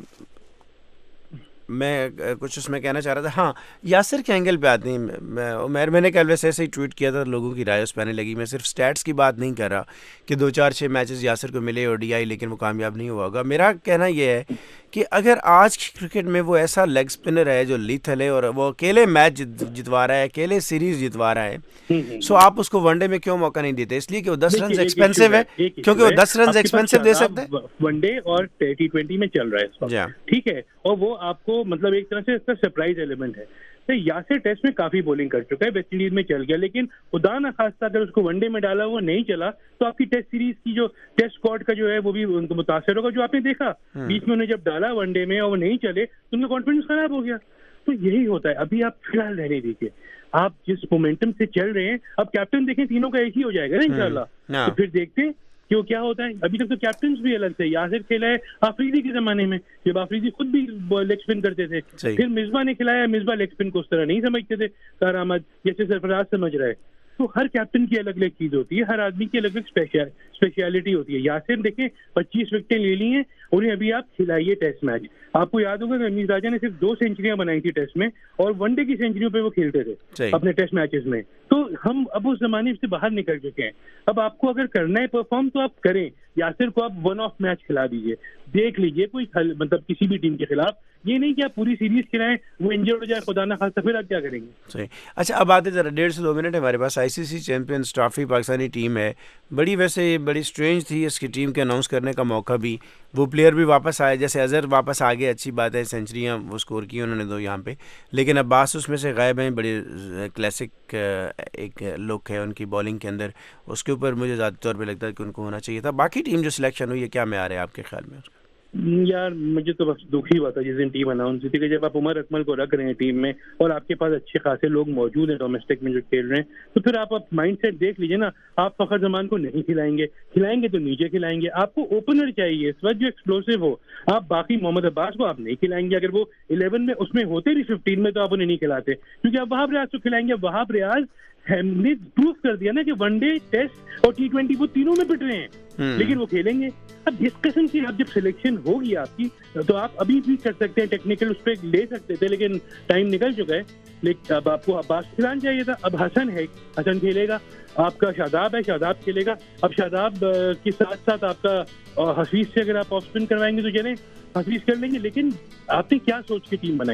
میں کچھ اس میں کہنا چاہ رہا تھا. ہاں یاسر کے اینگل پہ آتے ہیں. میں نے کل ویسے ایسے ہی ٹویٹ کیا تھا, لوگوں کی رائے اس پہ آنے لگی. میں صرف سٹیٹس کی بات نہیں کر رہا کہ 2-4-6 میچز یاسر کو ملے اور ڈی آئی, لیکن وہ کامیاب نہیں ہوا ہوگا. میرا کہنا یہ ہے کہ اگر آج کی کرکٹ میں وہ ایسا لیگ اسپنر ہے جو لیتھل ہے اور وہ اکیلے میچ جتوا رہا ہے, اکیلے سیریز جتوا رہا ہے, سو آپ اس کو ون ڈے میں کیوں موقع نہیں دیتے؟ اس لیے کہ وہ 10 رنز ایکسپینسو ہے, کیونکہ وہ 10 رنز ایکسپینسو دے سکتے ہیں. ون ڈے اور T20 میں چل رہا ہے اس وقت, ٹھیک ہے, اور وہ آپ کو مطلب ایک طرح سے اس کا سرپرائز ایلیمنٹ ہے. یاسر ٹیسٹ میں کافی بولنگ کر چکا ہے, ویسٹ انڈیز میں چل گیا, لیکن خدا نہ خواستہ اگر اس کو ون ڈے میں ڈالا وہ نہیں چلا تو آپ کی ٹیسٹ سیریز کی جو ٹیسٹ اسکواڈ کا جو ہے وہ بھی ان کو متاثر ہوگا. جو آپ نے دیکھا بیچ میں انہیں جب ڈالا ون ڈے میں اور وہ نہیں چلے تو ان کا کانفیڈنس خراب ہو گیا. تو یہی ہوتا ہے. ابھی آپ فی الحال رہنے دیجیے, آپ جس مومنٹم سے چل رہے ہیں, اب کیپٹن دیکھیں تینوں کا ایک ہی ہو جائے گا نا انشاءاللہ, تو پھر دیکھتے ہیں کہ وہ کیا ہوتا ہے. ابھی تک تو کیپٹنس بھی الگ تھے. یاسر کھیلا ہے آفریدی کے زمانے میں جب آفریدی خود بھی لیگ اسپن کرتے تھے, پھر مصباح نے کھلایا. مصباح لیگ اسپن کو اس طرح نہیں سمجھتے تھے کارآمد جیسے سرفراز سمجھ رہے. تو ہر کیپٹن کی الگ الگ چیز ہوتی ہے, ہر آدمی کی الگ الگ اسپیشلٹی ہوتی ہے. یاسر دیکھیں 25 وکٹیں لے لی ہیں, انہیں ابھی آپ کھلائیے ٹیسٹ میچ. آپ کو یاد ہوگا کہ رمیز راجا نے صرف 2 سینچریاں بنائی تھی ٹیسٹ میں, اور ون ڈے کی سینچریوں پہ وہ کھیلتے تھے اپنے ٹیسٹ میچز میں. تو ہم اب اس زمانے سے باہر نکل چکے ہیں. اب آپ کو اگر کرنا ہے پرفارم تو آپ کریں. یاسر کو آپ 1 آف میچ کھلا دیجیے, دیکھ لیجیے کوئی مطلب کسی بھی ٹیم کے خلاف, یہ نہیں کہ آپ پوری سیریز کھلائیں, وہ انجرڈ ہو جائے خدا نہ خواستہ, پھر آپ کیا کریں گے. صحیح. اچھا اب آتے ذرا 1.5 سے 2 منٹ ہمارے پاس. I C C Champions Trophy Pakistani team ہے, بڑی ویسے بڑی اسٹرینج تھی اس کی ٹیم کے اناؤنس کرنے کا موقع بھی. وہ پلیئر بھی واپس آئے, جیسے اظہر واپس آ گئے, اچھی بات ہے, سینچریاں وہ اسکور کی انہوں نے 2 یہاں پہ, لیکن عباس اس میں سے غائب ہیں. بڑی کلاسک ایک لک ہے ان کی بالنگ کے اندر, اس کے اوپر مجھے ذاتی طور پہ لگتا ہے کہ ان کو ہونا چاہیے تھا. باقی ٹیم جو سلیکشن ہوئی ہے کیا معیار ہے آپ کے خیال میں اس کا؟ یار مجھے تو بس دکھ ہی ہوا تھا جس دن ٹیم اناؤنس ہوئی تھی کہ جب آپ عمر اکمل کو رکھ رہے ہیں ٹیم میں اور آپ کے پاس اچھے خاصے لوگ موجود ہیں ڈومیسٹک میں جو کھیل رہے ہیں, تو پھر آپ مائنڈ سیٹ دیکھ لیجیے نا. آپ فخر زمان کو نہیں کھلائیں گے تو نیچے کھلائیں گے. آپ کو اوپنر چاہیے اس وقت جو ایکسپلوسو ہو. آپ باقی محمد عباس کو آپ نہیں کھلائیں گے. اگر وہ 11 میں اس میں ہوتے بھی 15 میں تو آپ انہیں نہیں کھلاتے, کیونکہ آپ وہاب ریاض کو کھلائیں گے. وہاب ریاض نے پروف کر دیا نا کہ ون ڈے ٹیسٹ اور T20 وہ تینوں میں پٹ رہے ہیں, لیکن وہ کھیلیں گے. اب اس قسم کی آپ جب سلیکشن ہوگی آپ کی تو آپ ابھی بھی کر سکتے ہیں, ٹیکنیکل اس پہ لے سکتے تھے, لیکن ٹائم نکل چکا ہے. لیکن اب آپ کو عباس کھلانا چاہیے تھا. اب حسن ہے, حسن کھیلے گا. آپ کا شاداب ہے, شاداب کھیلے گا. اب شاداب کے ساتھ ساتھ آپ کا حفیظ سے اگر آپ آف اسپن کروائیں گے تو چلیں حفیظ کر لیں گے. لیکن آپ نے کیا سوچ کے ٹیم بنائی؟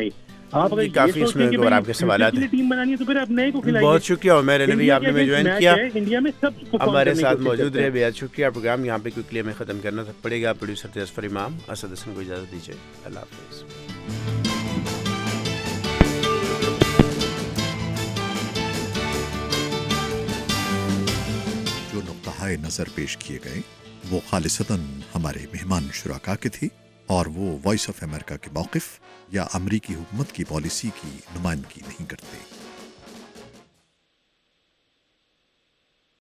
آپ اگر کافی اس میں آپ کے سوالات ہیں ٹیم بنانی ہے تو پھر آپ نئے کو کھلائیے. بہت شکریہ عمیر نبی، آپ نے جوائن کیا، انڈیا میں سب ہمارے ساتھ موجود رہے، بہت شکریہ. پروگرام یہاں پہ کوئکلی ہمیں ختم کرنا پڑے گا. پروڈیوسر تھے اظفر امام. اسد حسن کو اجازت دیجیے، اللہ حافظ. جو نقطۂ نظر پیش کیے گئے وہ خالصتاً ہمارے مہمان شرکا کے تھے اور وہ وائس آف امریکہ کے موقف یا امریکی حکومت کی پالیسی کی نمائندگی نہیں کرتے.